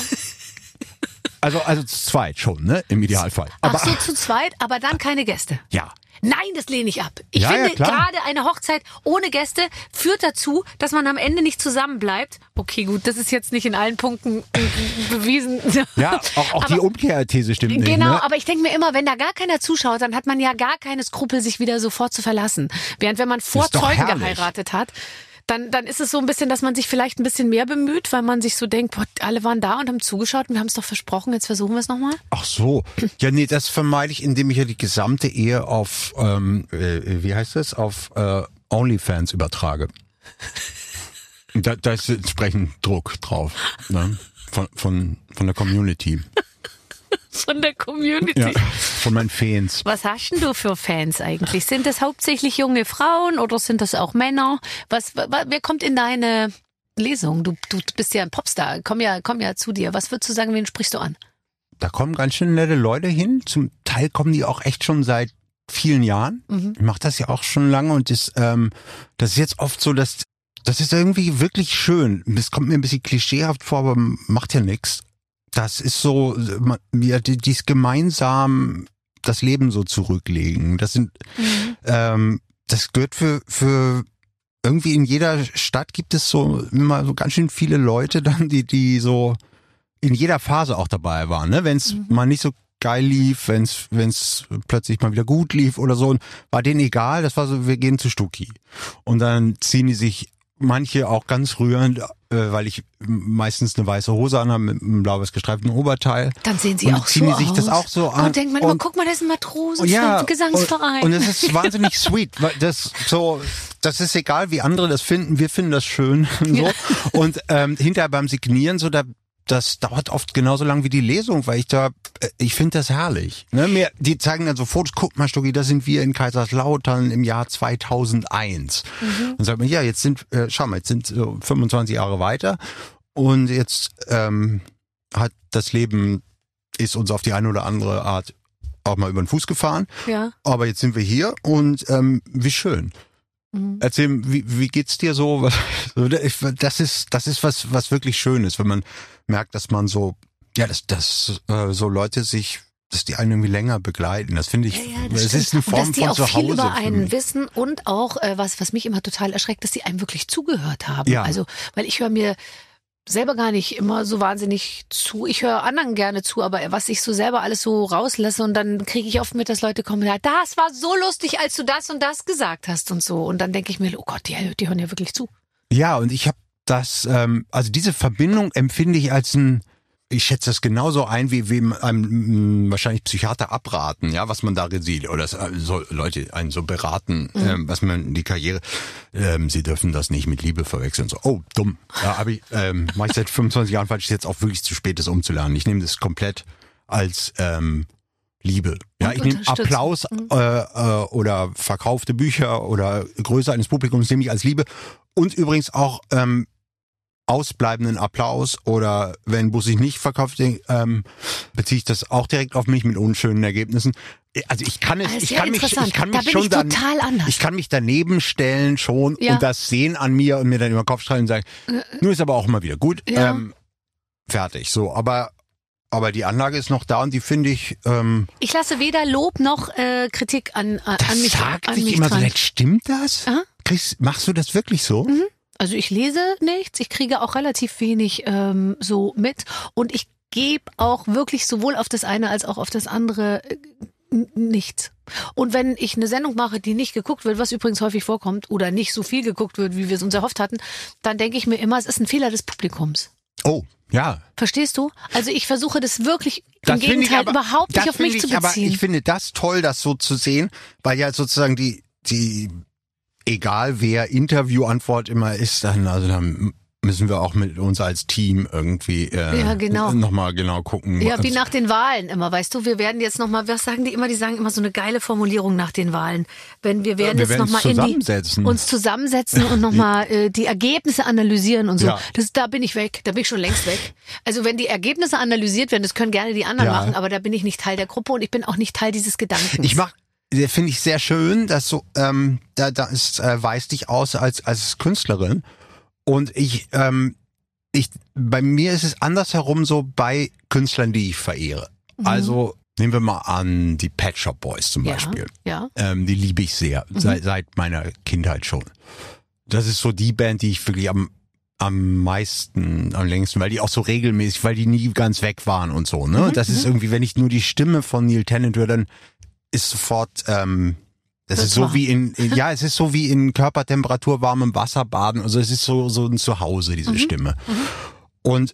Also, also zu zweit schon, ne? Im Idealfall. Aber, Ach so, zu zweit, aber dann keine Gäste. ja. Nein, das lehne ich ab. Ich Ja, ja, finde, klar. gerade eine Hochzeit ohne Gäste führt dazu, dass man am Ende nicht zusammen bleibt. Okay, gut, das ist jetzt nicht in allen Punkten äh, bewiesen. Ja, auch, auch die Aber- Umkehrthese stimmt nicht. Genau, Ne? aber ich denke mir immer, wenn da gar keiner zuschaut, dann hat man ja gar keine Skrupel, sich wieder sofort zu verlassen. Während wenn man vor Ist doch Zeugen herrlich. geheiratet hat, dann, dann ist es so ein bisschen, dass man sich vielleicht ein bisschen mehr bemüht, weil man sich so denkt, boah, alle waren da und haben zugeschaut und wir haben es doch versprochen, jetzt versuchen wir es nochmal. Ach so. Ja, nee, das vermeide ich, indem ich ja die gesamte Ehe auf, ähm, äh, wie heißt das, auf äh, OnlyFans übertrage. Da, da ist entsprechend Druck drauf, ne? Von, von, von der Community. Von der Community. Ja, von meinen Fans. Was hast denn du für Fans eigentlich? Sind das hauptsächlich junge Frauen oder sind das auch Männer? Was, wa- wer kommt in deine Lesung? Du, du bist ja ein Popstar. Komm ja, komm ja zu dir. Was würdest du sagen, wen sprichst du an? Da kommen ganz schön nette Leute hin. Zum Teil kommen die auch echt schon seit vielen Jahren. Mhm. Ich mache das ja auch schon lange und das, ähm, das ist jetzt oft so, dass das ist irgendwie wirklich schön. Das kommt mir ein bisschen klischeehaft vor, aber macht ja nichts. Das ist so, man, ja, die- dies gemeinsam das Leben so zurücklegen. Das sind, Mhm. ähm, das gehört für für irgendwie in jeder Stadt gibt es so immer so ganz schön viele Leute dann, die die so in jeder Phase auch dabei waren, ne? Wenn es Mhm. mal nicht so geil lief, wenn es wenn es plötzlich mal wieder gut lief oder so, war denen egal. Das war so, wir gehen zu Stucki und dann ziehen die sich manche auch ganz rührend, äh, weil ich meistens eine weiße Hose anhabe mit einem blaues gestreiften Oberteil. Dann sehen sie und auch ziehen so die sich aus. das auch so an. Und denkt man immer, und, guck mal, das ist ein Matrose, und ja, Gesangsverein. Und, und es ist wahnsinnig sweet, weil das so, das ist egal, wie andere das finden. Wir finden das schön, so. Ja. Und ähm, hinterher beim Signieren so, da das dauert oft genauso lang wie die Lesung, weil ich da, äh, ich finde das herrlich. Ne? Mir, die zeigen dann so Fotos, guck mal, Stucki, da sind wir in Kaiserslautern im Jahr zweitausendeins. Mhm. Und sagt man, ja, jetzt sind, äh, schau mal, jetzt sind so fünfundzwanzig Jahre weiter Und jetzt ähm, hat das Leben, ist uns auf die eine oder andere Art auch mal über den Fuß gefahren. Ja. Aber jetzt sind wir hier und ähm, wie schön. Mhm. Erzähl, wie, wie geht's dir so? Das ist, das ist was, was wirklich Schönes, wenn man merkt, dass man so, ja, dass, dass äh, so Leute sich, dass die einen irgendwie länger begleiten. Das finde ich, ja, ja, das es ist eine Form und dass die von auch Zuhause viel über für einen mich. wissen und auch, äh, was, was mich immer total erschreckt, dass die einem wirklich zugehört haben. Ja. Also, weil ich höre mir selber gar nicht immer so wahnsinnig zu. Ich höre anderen gerne zu, aber was ich so selber alles so rauslasse und dann kriege ich oft mit, dass Leute kommen und sagen, das war so lustig, als du das und das gesagt hast und so. Und dann denke ich mir, oh Gott, die, die hören ja wirklich zu. Ja, und ich habe das, ähm, also diese Verbindung empfinde ich als ein, ich schätze das genauso ein, wie wem einem mh, wahrscheinlich Psychiater abraten, ja, was man da sieht. Oder so Leute einen so beraten, mhm. ähm, was man die Karriere, ähm, sie dürfen das nicht mit Liebe verwechseln. So, oh, dumm. Ja, aber ich, ähm, mache ich seit fünfundzwanzig Jahren, weil es jetzt auch wirklich zu spät ist, umzulernen. Ich nehme das komplett als ähm, Liebe. Ja, ich nehme Applaus mhm. äh, äh, oder verkaufte Bücher oder Größe eines Publikums nehme ich als Liebe. Und übrigens auch ähm, ausbleibenden Applaus oder wenn Bus sich nicht verkauft, ähm, beziehe ich das auch direkt auf mich mit unschönen Ergebnissen. Also ich kann es, ich kann mich, ich kann mich da bin schon ich dann, total anders. ich kann mich daneben stellen schon ja. und das sehen an mir und mir dann über den Kopf streichen und sagen, äh, nur ist aber auch immer wieder gut, ja. ähm, fertig. So, aber aber die Anlage ist noch da und die finde ich. Ähm, ich lasse weder Lob noch äh, Kritik an, an das mich. sagt an sich mich immer dran. so, stimmt das? Aha. Chris, machst du das wirklich so? Mhm. Also ich lese nichts, ich kriege auch relativ wenig ähm, so mit und ich gebe auch wirklich sowohl auf das eine als auch auf das andere äh, nichts. Und wenn ich eine Sendung mache, die nicht geguckt wird, was übrigens häufig vorkommt, oder nicht so viel geguckt wird, wie wir es uns erhofft hatten, dann denke ich mir immer, es ist ein Fehler des Publikums. Oh, ja. Verstehst du? Also ich versuche das wirklich das im Gegenteil aber, überhaupt nicht auf mich ich, zu beziehen. Aber ich finde das toll, das so zu sehen, weil ja sozusagen die die egal wer Interviewantwort immer ist, dann also dann müssen wir auch mit uns als Team irgendwie äh, ja, genau. nochmal genau gucken. Ja, wie nach den Wahlen immer, weißt du, wir werden jetzt nochmal, was sagen die immer, die sagen immer so eine geile Formulierung nach den Wahlen. Wenn wir werden wir jetzt nochmal in die, uns zusammensetzen und nochmal äh, die Ergebnisse analysieren und so. Ja. Das, da bin ich weg, da bin ich schon längst weg. Also wenn die Ergebnisse analysiert werden, das können gerne die anderen ja. machen, aber da bin ich nicht Teil der Gruppe und ich bin auch nicht Teil dieses Gedankens. Ich mach finde ich sehr schön, dass so ähm, da da ist äh, weist dich aus als als Künstlerin und ich ähm, ich bei mir ist es andersherum so bei Künstlern, die ich verehre. Mhm. Also nehmen wir mal an die Pet Shop Boys zum ja, Beispiel. Ja. Ähm, die liebe ich sehr mhm. seit seit meiner Kindheit schon. Das ist so die Band, die ich wirklich am am meisten, am längsten, weil die auch so regelmäßig, weil die nie ganz weg waren und so. Ne, mhm. das ist irgendwie, wenn ich nur die Stimme von Neil Tennant höre, dann ist sofort, ähm, das, das ist so wie in, in, ja, es ist so wie in Körpertemperatur warmem Wasser baden. Also es ist so so ein Zuhause, diese mhm. Stimme. Mhm. Und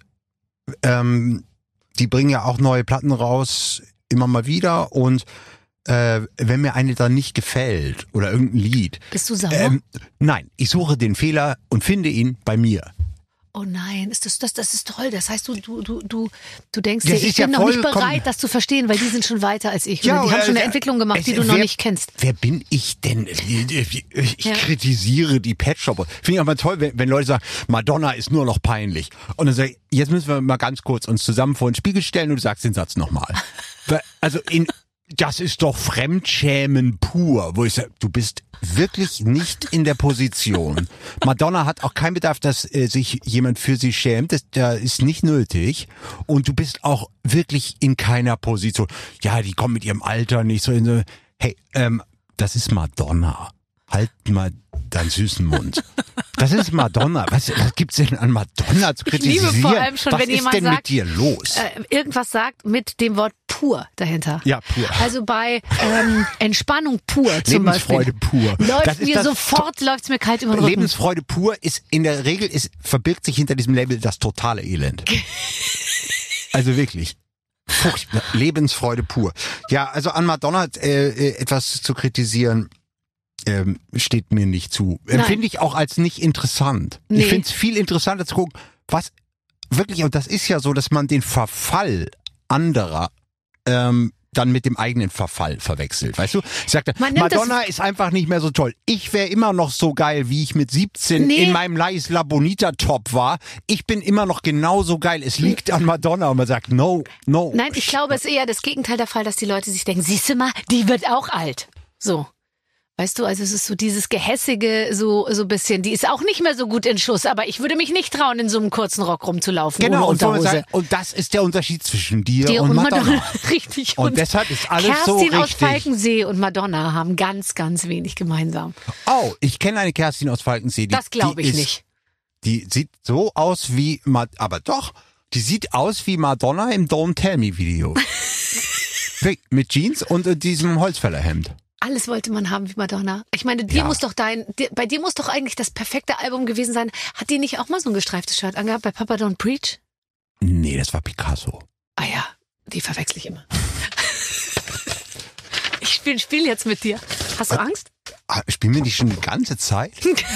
ähm, die bringen ja auch neue Platten raus, immer mal wieder. Und äh, wenn mir eine dann nicht gefällt oder irgendein Lied, bist du sauer? Ähm, nein, ich suche den Fehler und finde ihn bei mir. Oh nein, ist das, das, das ist toll. Das heißt, du, du, du, du, du denkst das dir, ich ja bin noch nicht vollkommen bereit, das zu verstehen, weil die sind schon weiter als ich. Ja, die haben äh, schon eine äh, Entwicklung gemacht, äh, die du wer, noch nicht kennst. Wer bin ich denn? Ich ja. kritisiere die Pet Shop. Finde ich auch mal toll, wenn, wenn Leute sagen, Madonna ist nur noch peinlich. Und dann sage ich, jetzt müssen wir mal ganz kurz uns zusammen vor den Spiegel stellen und du sagst den Satz nochmal. Also in das ist doch Fremdschämen pur, wo ich sage, du bist wirklich nicht in der Position. Madonna hat auch keinen Bedarf, dass äh, sich jemand für sie schämt. Das, das ist nicht nötig. Und du bist auch wirklich in keiner Position. Ja, die kommen mit ihrem Alter nicht so in so. Hey, ähm, das ist Madonna. Halt mal deinen süßen Mund. Das ist Madonna. Was, was gibt's denn an Madonna zu kritisieren? Ich liebe vor allem schon, was wenn ist jemand denn sagt, mit dir los? Äh, irgendwas sagt mit dem Wort pur dahinter. Ja, pur. Also bei ähm, Entspannung pur zum Lebensfreude Beispiel. pur. Läuft Das ist mir das sofort, läuft's mir kalt über den Rücken. Lebensfreude pur ist in der Regel, ist, verbirgt sich hinter diesem Label das totale Elend. Also wirklich. Furchtbar. Lebensfreude pur. Ja, also an Madonna äh, etwas zu kritisieren, ähm, steht mir nicht zu. Empfinde ich auch als nicht interessant. Nee. Ich finde es viel interessanter zu gucken, was wirklich, und das ist ja so, dass man den Verfall anderer ähm, dann mit dem eigenen Verfall verwechselt, weißt du? Ich sagte, Man nimmt Madonna das- ist einfach nicht mehr so toll. Ich wäre immer noch so geil, wie ich mit siebzehn Nee. in meinem La Isla Bonita Top war. Ich bin immer noch genauso geil. Es liegt an Madonna und man sagt, no, no. Nein, ich glaube, es ist eher das Gegenteil der Fall, dass die Leute sich denken, siehst du mal, die wird auch alt. So. Weißt du, also es ist so dieses Gehässige, so so bisschen, die ist auch nicht mehr so gut in Schuss, aber ich würde mich nicht trauen, in so einem kurzen Rock rumzulaufen Genau, ohne und, so man Unterhose. sagt, und das ist der Unterschied zwischen dir, Die und, und Madonna. Madonna. Richtig. Und deshalb ist alles so Kerstin aus richtig. Falkensee und Madonna haben ganz, ganz wenig gemeinsam. Oh, ich kenne eine Kerstin aus Falkensee. Die, Das glaube die ich ist, nicht. Die sieht so aus wie, Ma aber doch, die sieht aus wie Madonna im Don't Tell Me Video. Mit Jeans und äh, diesem Holzfällerhemd. Alles wollte man haben wie Madonna. Ich meine, dir Ja. muss doch dein, dir, bei dir muss doch eigentlich das perfekte Album gewesen sein. Hat die nicht auch mal so ein gestreiftes Shirt angehabt bei Papa Don't Preach? Nee, das war Picasso. Ah ja, die verwechsel ich immer. Ich spiele Spiel jetzt mit dir. Hast du Angst? Ah, spielen wir die schon die ganze Zeit?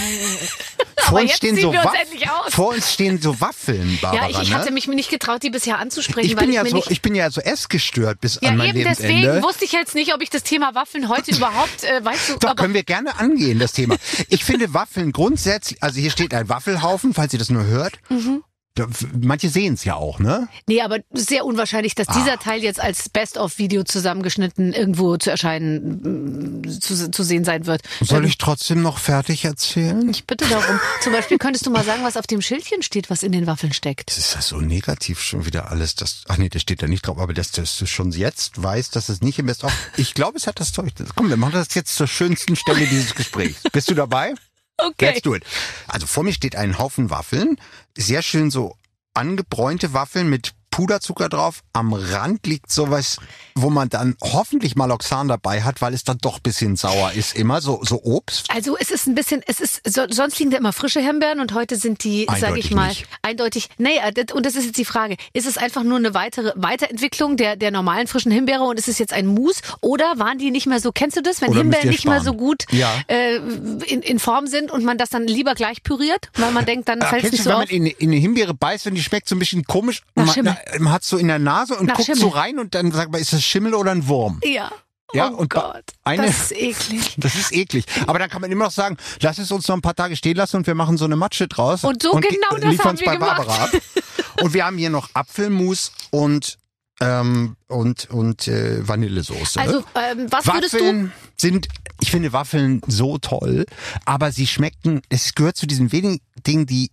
Vor uns jetzt stehen ziehen so wir uns Waff- endlich aus. Vor uns stehen so Waffeln, Barbara. Ja, ich, ich ne? hatte mich nicht getraut, die bisher anzusprechen, ich weil bin ich ja mir so, nicht... ich bin ja so essgestört bis Ja, an mein eben deswegen Lebensende. wusste ich jetzt nicht, ob ich das Thema Waffeln heute überhaupt, äh, weißt du, Doch, aber können wir gerne angehen, das Thema. Ich finde Waffeln grundsätzlich, also hier steht ein Waffelhaufen, falls ihr das nur hört. Mhm. Da, manche sehen es ja auch, ne? nee, aber sehr unwahrscheinlich, dass dieser Ah. Teil jetzt als Best-of-Video zusammengeschnitten irgendwo zu erscheinen, mm, zu, zu sehen sein wird. Soll Ähm, ich trotzdem noch fertig erzählen? Ich bitte darum. Zum Beispiel könntest du mal sagen, was auf dem Schildchen steht, was in den Waffeln steckt. Das ist ja so negativ schon wieder alles. Das, ach nee, das steht da nicht drauf, aber dass, dass du schon jetzt weißt, dass es nicht im Best of. Ich glaube, es hat das Zeug. Komm, wir machen das jetzt zur schönsten Stelle dieses Gesprächs. Bist du dabei? Okay. Let's do it. Also vor mir steht ein Haufen Waffeln. Sehr schön so angebräunte Waffeln mit Puderzucker drauf. Am Rand liegt sowas, wo man dann hoffentlich Maloxan dabei hat, weil es dann doch ein bisschen sauer ist. Immer so, so Obst. Also es ist ein bisschen, es ist, so, sonst liegen da immer frische Himbeeren und heute sind die, sage Eindeutig ich mal, nicht. eindeutig, nee, das- und das ist jetzt die Frage, ist es einfach nur eine weitere Weiterentwicklung der, der normalen frischen Himbeere und ist es jetzt ein Mousse oder waren die nicht mehr so, kennst du das, wenn Oder müsst Himbeeren ihr nicht mehr sparen? so gut Ja. äh, in, in Form sind und man das dann lieber gleich püriert, weil man denkt, dann Ah, fällt es kennst nicht du, so wenn auf? man in, in eine Himbeere beißt und die schmeckt so ein bisschen komisch? Nach man, Schimmel. na, man hat so in der Nase und Nach guckt Schimmel. so rein und dann sagt man, ist das Schimmel oder ein Wurm? Ja. Ja, oh und ba- Gott, eine- das ist eklig. Das ist eklig. Aber dann kann man immer noch sagen, lass es uns noch ein paar Tage stehen lassen und wir machen so eine Matsche draus. Und so ge- genau das liefern haben es wir bei gemacht. Barbara ab. Und wir haben hier noch Apfelmus und ähm, und und äh, Vanillesoße. Also, ähm, was würdest du, Waffeln sind, ich finde Waffeln so toll, aber sie schmecken, es gehört zu diesen wenigen Dingen, die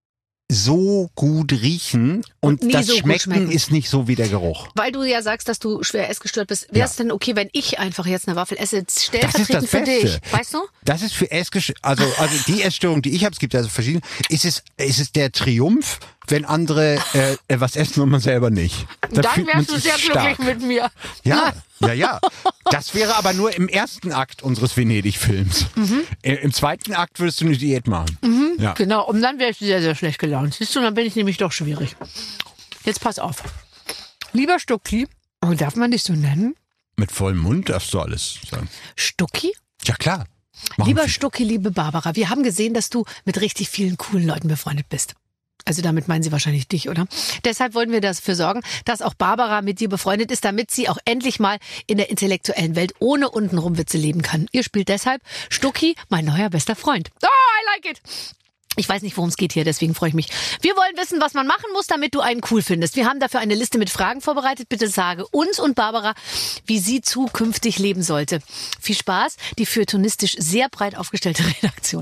so gut riechen und, Und nie das so gut Schmecken schmecken. ist nicht so wie der Geruch. weil du ja sagst, dass du schwer essgestört bist, wäre es denn okay, wenn ich einfach jetzt eine Waffel esse, Das ist stellvertretend das für dich, Beste. weißt du? Das ist für Essgesch also also die Essstörung, die ich habe, es gibt also verschiedene. Ist es ist es der Triumph, wenn andere äh, äh, was essen und man selber nicht? Da Dann fühlt man wärst du sich sehr stark. glücklich mit mir. Ja, ja, ja. Das wäre aber nur im ersten Akt unseres Venedig-Films. Mhm. Äh, Im zweiten Akt würdest du eine Diät machen. Ja. Genau, und dann wäre ich sehr, sehr schlecht gelaunt. Siehst du, dann bin ich nämlich doch schwierig. Jetzt pass auf. Lieber Stucki, oh, darf man dich so nennen? Mit vollem Mund darfst du alles sagen. Stucki? Ja, klar. Machen Lieber viele. Stucki, liebe Barbara, wir haben gesehen, dass du mit richtig vielen coolen Leuten befreundet bist. Also damit meinen sie wahrscheinlich dich, oder? Deshalb wollen wir dafür sorgen, dass auch Barbara mit dir befreundet ist, damit sie auch endlich mal in der intellektuellen Welt ohne untenrum Witze leben kann. Ihr spielt deshalb Stucki, mein neuer bester Freund. Oh, I like it! Ich weiß nicht, worum es geht hier, deswegen freue ich mich. Wir wollen wissen, was man machen muss, damit du einen cool findest. Wir haben dafür eine Liste mit Fragen vorbereitet. Bitte sage uns und Barbara, wie sie zukünftig leben sollte. Viel Spaß, die feuilletonistisch sehr breit aufgestellte Redaktion.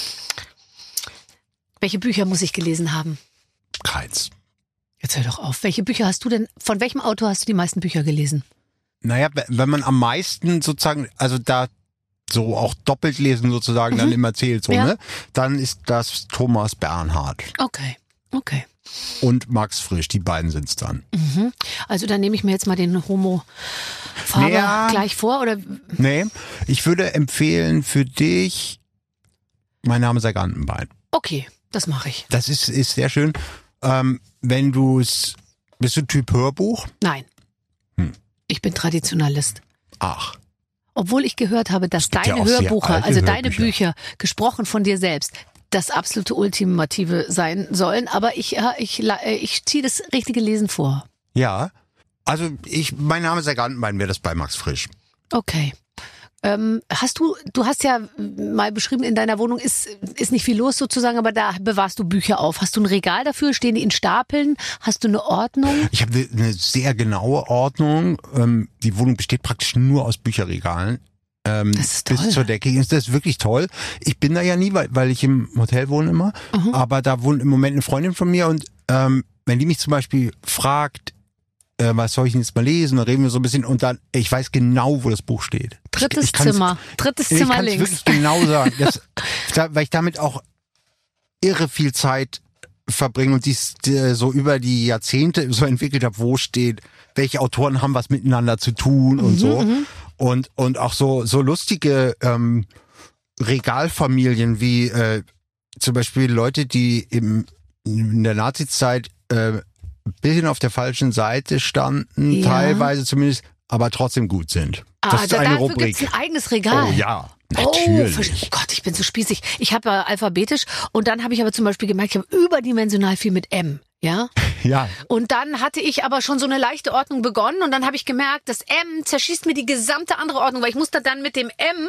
Welche Bücher muss ich gelesen haben? Keins. Jetzt hör doch auf. Welche Bücher hast du denn, von welchem Autor hast du die meisten Bücher gelesen? Naja, wenn man am meisten sozusagen, also da so auch doppelt lesen sozusagen dann immer zählt, so, Ja. ne? Dann ist das Thomas Bernhard Okay, okay. und Max Frisch, die beiden sind's dann. Also dann nehme ich mir jetzt mal den Homo Faber Ja. gleich vor, oder? Nee, ich würde empfehlen für dich, mein Name sei Gantenbein. Okay, das mache ich. Das ist, ist sehr schön. Ähm, wenn du es, bist du Typ Hörbuch? Nein. Hm. Ich bin Traditionalist. Ach, Obwohl ich gehört habe, dass gibt ja deine auch sehr Hörbucher, alte also deine Hörbücher. Bücher, gesprochen von dir selbst, das absolute Ultimative sein sollen. Aber ich, äh, ich, la- äh, ich ziehe das richtige Lesen vor. ja. Also ich, mein Name ist Herr Gantenbein, wäre das bei Max Frisch. Okay. Ähm, hast du, du hast ja mal beschrieben, in deiner Wohnung ist, ist nicht viel los sozusagen, aber da bewahrst du Bücher auf. Hast du ein Regal dafür? Stehen die in Stapeln? Hast du eine Ordnung? Ich habe eine sehr genaue Ordnung. Ähm, die Wohnung besteht praktisch nur aus Bücherregalen. Ähm, das ist toll. Bis zur Decke ist das wirklich toll. Ich bin da ja nie, weil, weil ich im Hotel wohne immer. Mhm. Aber da wohnt im Moment eine Freundin von mir und ähm, wenn die mich zum Beispiel fragt, äh, was soll ich denn jetzt mal lesen, dann reden wir so ein bisschen und dann, ich weiß genau, wo das Buch steht. Drittes ich, ich Zimmer, drittes ich Zimmer kann's links. Wirklich genau sagen, das, weil ich damit auch irre viel Zeit verbringe und dies die, so über die Jahrzehnte so entwickelt habe, wo steht, welche Autoren haben was miteinander zu tun und mhm, so. Und und auch so so lustige ähm, Regalfamilien wie äh, zum Beispiel Leute, die im, in der Nazizeit äh, ein bisschen auf der falschen Seite standen, ja. teilweise zumindest, aber trotzdem gut sind. Ah, das ist da, eine dafür Rubrik. Gibt's ein eigenes Regal. Oh ja, natürlich. Oh, oh Gott, ich bin so spießig. Ich habe ja alphabetisch und dann habe ich aber zum Beispiel gemerkt, ich habe überdimensional viel mit M. Ja? Ja. Und dann hatte ich aber schon so eine leichte Ordnung begonnen und dann habe ich gemerkt, das M zerschießt mir die gesamte andere Ordnung, weil ich musste dann mit dem M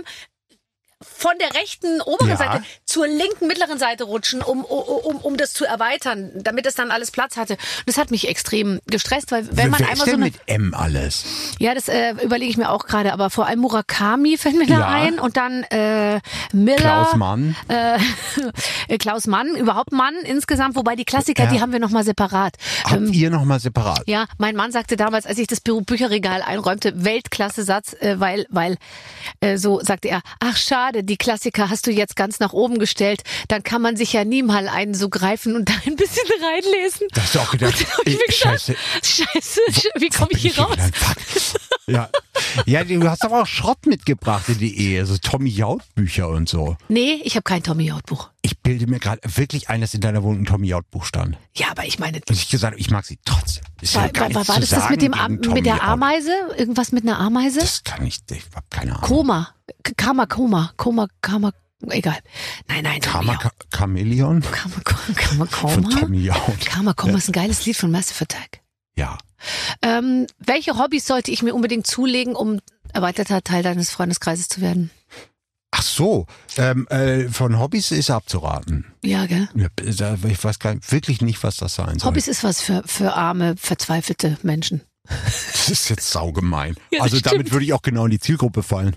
von der rechten oberen Ja. Seite zur linken mittleren Seite rutschen, um, um, um das zu erweitern, damit es dann alles Platz hatte. Das hat mich extrem gestresst, weil wenn man Wer einmal ist denn so eine, mit M alles? ja, das äh, überlege ich mir auch gerade, aber vor allem Murakami fällt mir da Ja. ein und dann äh, Miller, Klaus Mann. Äh, Klaus Mann, überhaupt Mann insgesamt, wobei die Klassiker, Ja. die haben wir nochmal separat. Habt Ähm, ihr nochmal separat? ja, mein Mann sagte damals, als ich das Bü- Bücherregal einräumte, Weltklasse-Satz, äh, weil, weil äh, so sagte er, ach schade, die Klassiker hast du jetzt ganz nach oben gestellt, dann kann man sich ja nie mal einen so greifen und da ein bisschen reinlesen. Da hast du auch gedacht, Und dann hab ich mir ey, gedacht, Scheiße. Scheiße, wie komme ich bin hier raus? gelandet? Fuck. Ja. Ja, du hast aber auch Schrott mitgebracht in die Ehe, so Tommy Jaud Bücher und so. Nee, ich habe kein Tommy Jaud Buch. Ich bilde mir gerade wirklich ein, dass in deiner Wohnung ein Tommy Jaud Buch stand. Ja, aber ich meine, Und ich gesagt habe, ich mag sie trotzdem. Ist ja war, gar war, war, nichts war zu das das sagen mit dem gegen Am- Tommy mit der Jaud. Ameise? Irgendwas mit einer Ameise? Das kann ich, ich hab keine Ahnung. Koma. K- Kama, Koma. Koma, Kama. Egal. Nein, nein. Tommy Karma Jaud. Ka Chameleon Kama, Koma, Kama, von Koma. Tommy Jaud. Kama, Koma ist ein geiles Lied von Massive Attack. Ja. Ähm, welche Hobbys sollte ich mir unbedingt zulegen, um erweiterter Teil deines Freundeskreises zu werden? Ach so, ähm, äh, von Hobbys ist abzuraten. Ja, gell? Ja, ich weiß gar nicht, wirklich nicht, was das sein soll. Hobbys ist was für, für arme, verzweifelte Menschen. Das ist jetzt saugemein. Ja, das also damit stimmt. würde ich auch genau in die Zielgruppe fallen.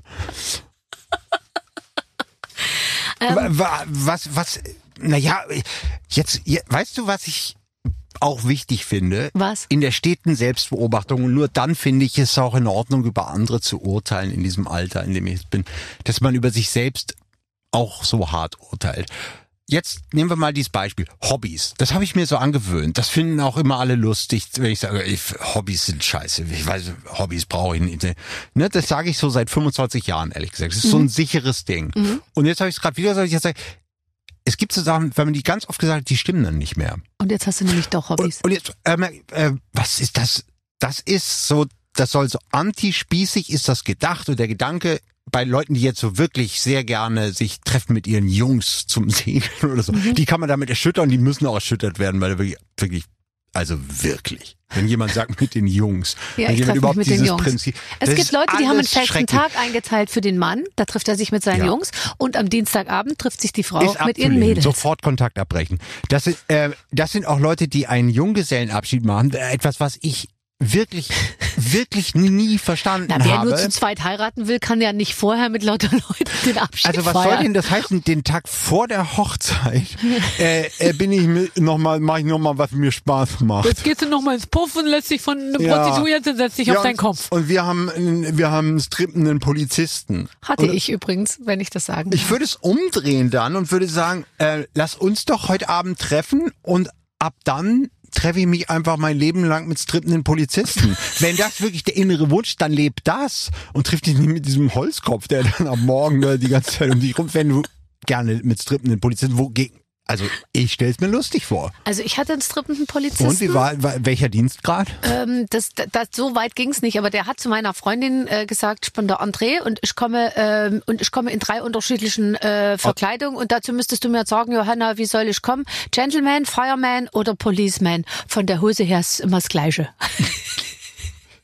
Wa- wa- was, was, naja, jetzt, je- weißt du, was ich auch wichtig finde? Was? In der steten Selbstbeobachtung. Und nur dann finde ich es auch in Ordnung, über andere zu urteilen in diesem Alter, in dem ich jetzt bin, dass man über sich selbst auch so hart urteilt. Jetzt nehmen wir mal dieses Beispiel. Hobbys. Das habe ich mir so angewöhnt. Das finden auch immer alle lustig, wenn ich sage, ich, Hobbys sind scheiße. Ich weiß, Hobbys brauche ich nicht. Ne, das sage ich so seit fünfundzwanzig Jahren, ehrlich gesagt. Das ist mhm. so ein sicheres Ding. Mhm. Und jetzt habe ich es gerade wieder gesagt, ich jetzt sage, es gibt so Sachen, wenn man die ganz oft gesagt hat, die stimmen dann nicht mehr. Und jetzt hast du nämlich doch Hobbys. Und, und jetzt, ähm, äh, was ist das? Das ist so, das soll so antispießig ist das gedacht und der Gedanke, bei Leuten, die jetzt so wirklich sehr gerne sich treffen mit ihren Jungs zum Segeln oder so, mhm. die kann man damit erschüttern, die müssen auch erschüttert werden, weil wirklich, wirklich, also wirklich, wenn jemand sagt mit den Jungs, ja, wenn ich jemand treffe mich mit den Jungs. Prinzip, es gibt Leute, die haben einen festen schrecklich. Tag eingeteilt für den Mann, da trifft er sich mit seinen Ja. Jungs und am Dienstagabend trifft sich die Frau Ist mit ihren abzulehnen. Mädels. Sofort Kontakt abbrechen. Das sind, äh, das sind auch Leute, die einen Junggesellenabschied machen, etwas, was ich wirklich, wirklich nie verstanden Na, wer habe. nur zu zweit heiraten will, kann ja nicht vorher mit lauter Leuten den Abschied Also was feiern. soll denn das heißen? Den Tag vor der Hochzeit äh, äh, bin ich mit, noch mal, mache ich noch mal, was mir Spaß macht. Jetzt gehst du noch mal ins Puff und lässt dich von einem Ja. Prostituierten und setzt dich Ja, auf deinen und- Kopf. Und wir haben, einen- wir haben einen strippenden Polizisten. Hatte und ich übrigens, wenn ich das sagen Ich darf. würde es umdrehen dann und würde sagen, äh, lass uns doch heute Abend treffen und ab dann treffe ich mich einfach mein Leben lang mit strippenden Polizisten. Wenn das wirklich der innere Wunsch, dann lebt das und trifft dich nicht mit diesem Holzkopf, der dann am Morgen da die ganze Zeit um dich rum, wenn du gerne mit strippenden Polizisten, wogegen, also ich stell's mir lustig vor. Also ich hatte einen strippenden Polizisten. Und wie war, war welcher Dienstgrad? Ähm, das, das, das, so weit ging's nicht, aber der hat zu meiner Freundin äh, gesagt, ich bin der André und ich komme ähm, und ich komme in drei unterschiedlichen äh, Verkleidungen und dazu müsstest du mir sagen, Johanna, wie soll ich kommen? Gentleman, Fireman oder Policeman? Von der Hose her ist immer das Gleiche.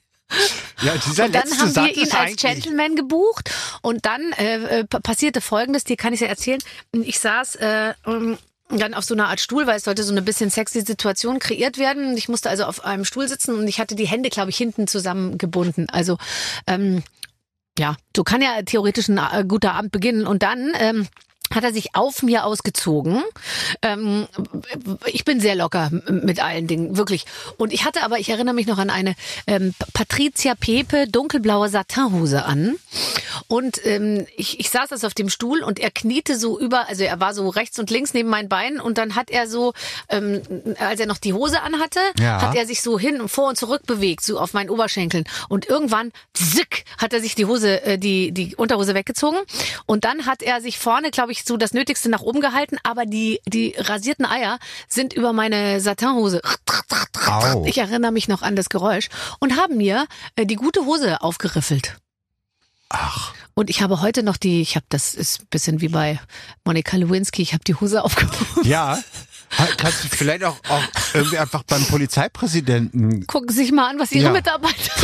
Ja, dieser und dann letzte haben Satz wir ihn ist als eigentlich- Gentleman gebucht und dann äh, äh, passierte Folgendes, dir kann ich ja erzählen. Ich saß äh, ähm, dann auf so einer Art Stuhl, weil es sollte so eine bisschen sexy Situation kreiert werden. Ich musste also auf einem Stuhl sitzen und ich hatte die Hände, glaube ich, hinten zusammengebunden. Also ähm, ja, so kann ja theoretisch ein äh, guter Abend beginnen. Und dann ähm, hat er sich auf mir ausgezogen. Ähm, ich bin sehr locker mit allen Dingen, wirklich. Und ich hatte aber, ich erinnere mich noch an eine ähm, Patricia Pepe dunkelblaue Satinhose an. Und ähm, ich, ich saß also auf dem Stuhl und er kniete so über, also er war so rechts und links neben meinen Beinen und dann hat er so, ähm, als er noch die Hose anhatte, Ja. hat er sich so hin und vor und zurück bewegt, so auf meinen Oberschenkeln. Und irgendwann, zick, hat er sich die Hose, äh, die, die Unterhose weggezogen. Und dann hat er sich vorne, glaube ich, so das Nötigste nach oben gehalten, aber die, die rasierten Eier sind über meine Satinhose. Au. Ich erinnere mich noch an das Geräusch und haben mir äh, die gute Hose aufgeriffelt. Ach. Und ich habe heute noch die, ich habe, das ist ein bisschen wie bei Monika Lewinsky, ich habe die Hose aufgehoben. Ja. Kannst du vielleicht auch, auch irgendwie einfach beim Polizeipräsidenten. Gucken Sie sich mal an, was Ihre Ja. Mitarbeiter...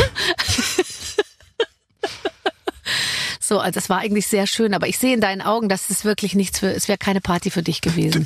So, also das war eigentlich sehr schön, aber ich sehe in deinen Augen, dass es wirklich nichts für, es wäre keine Party für dich gewesen.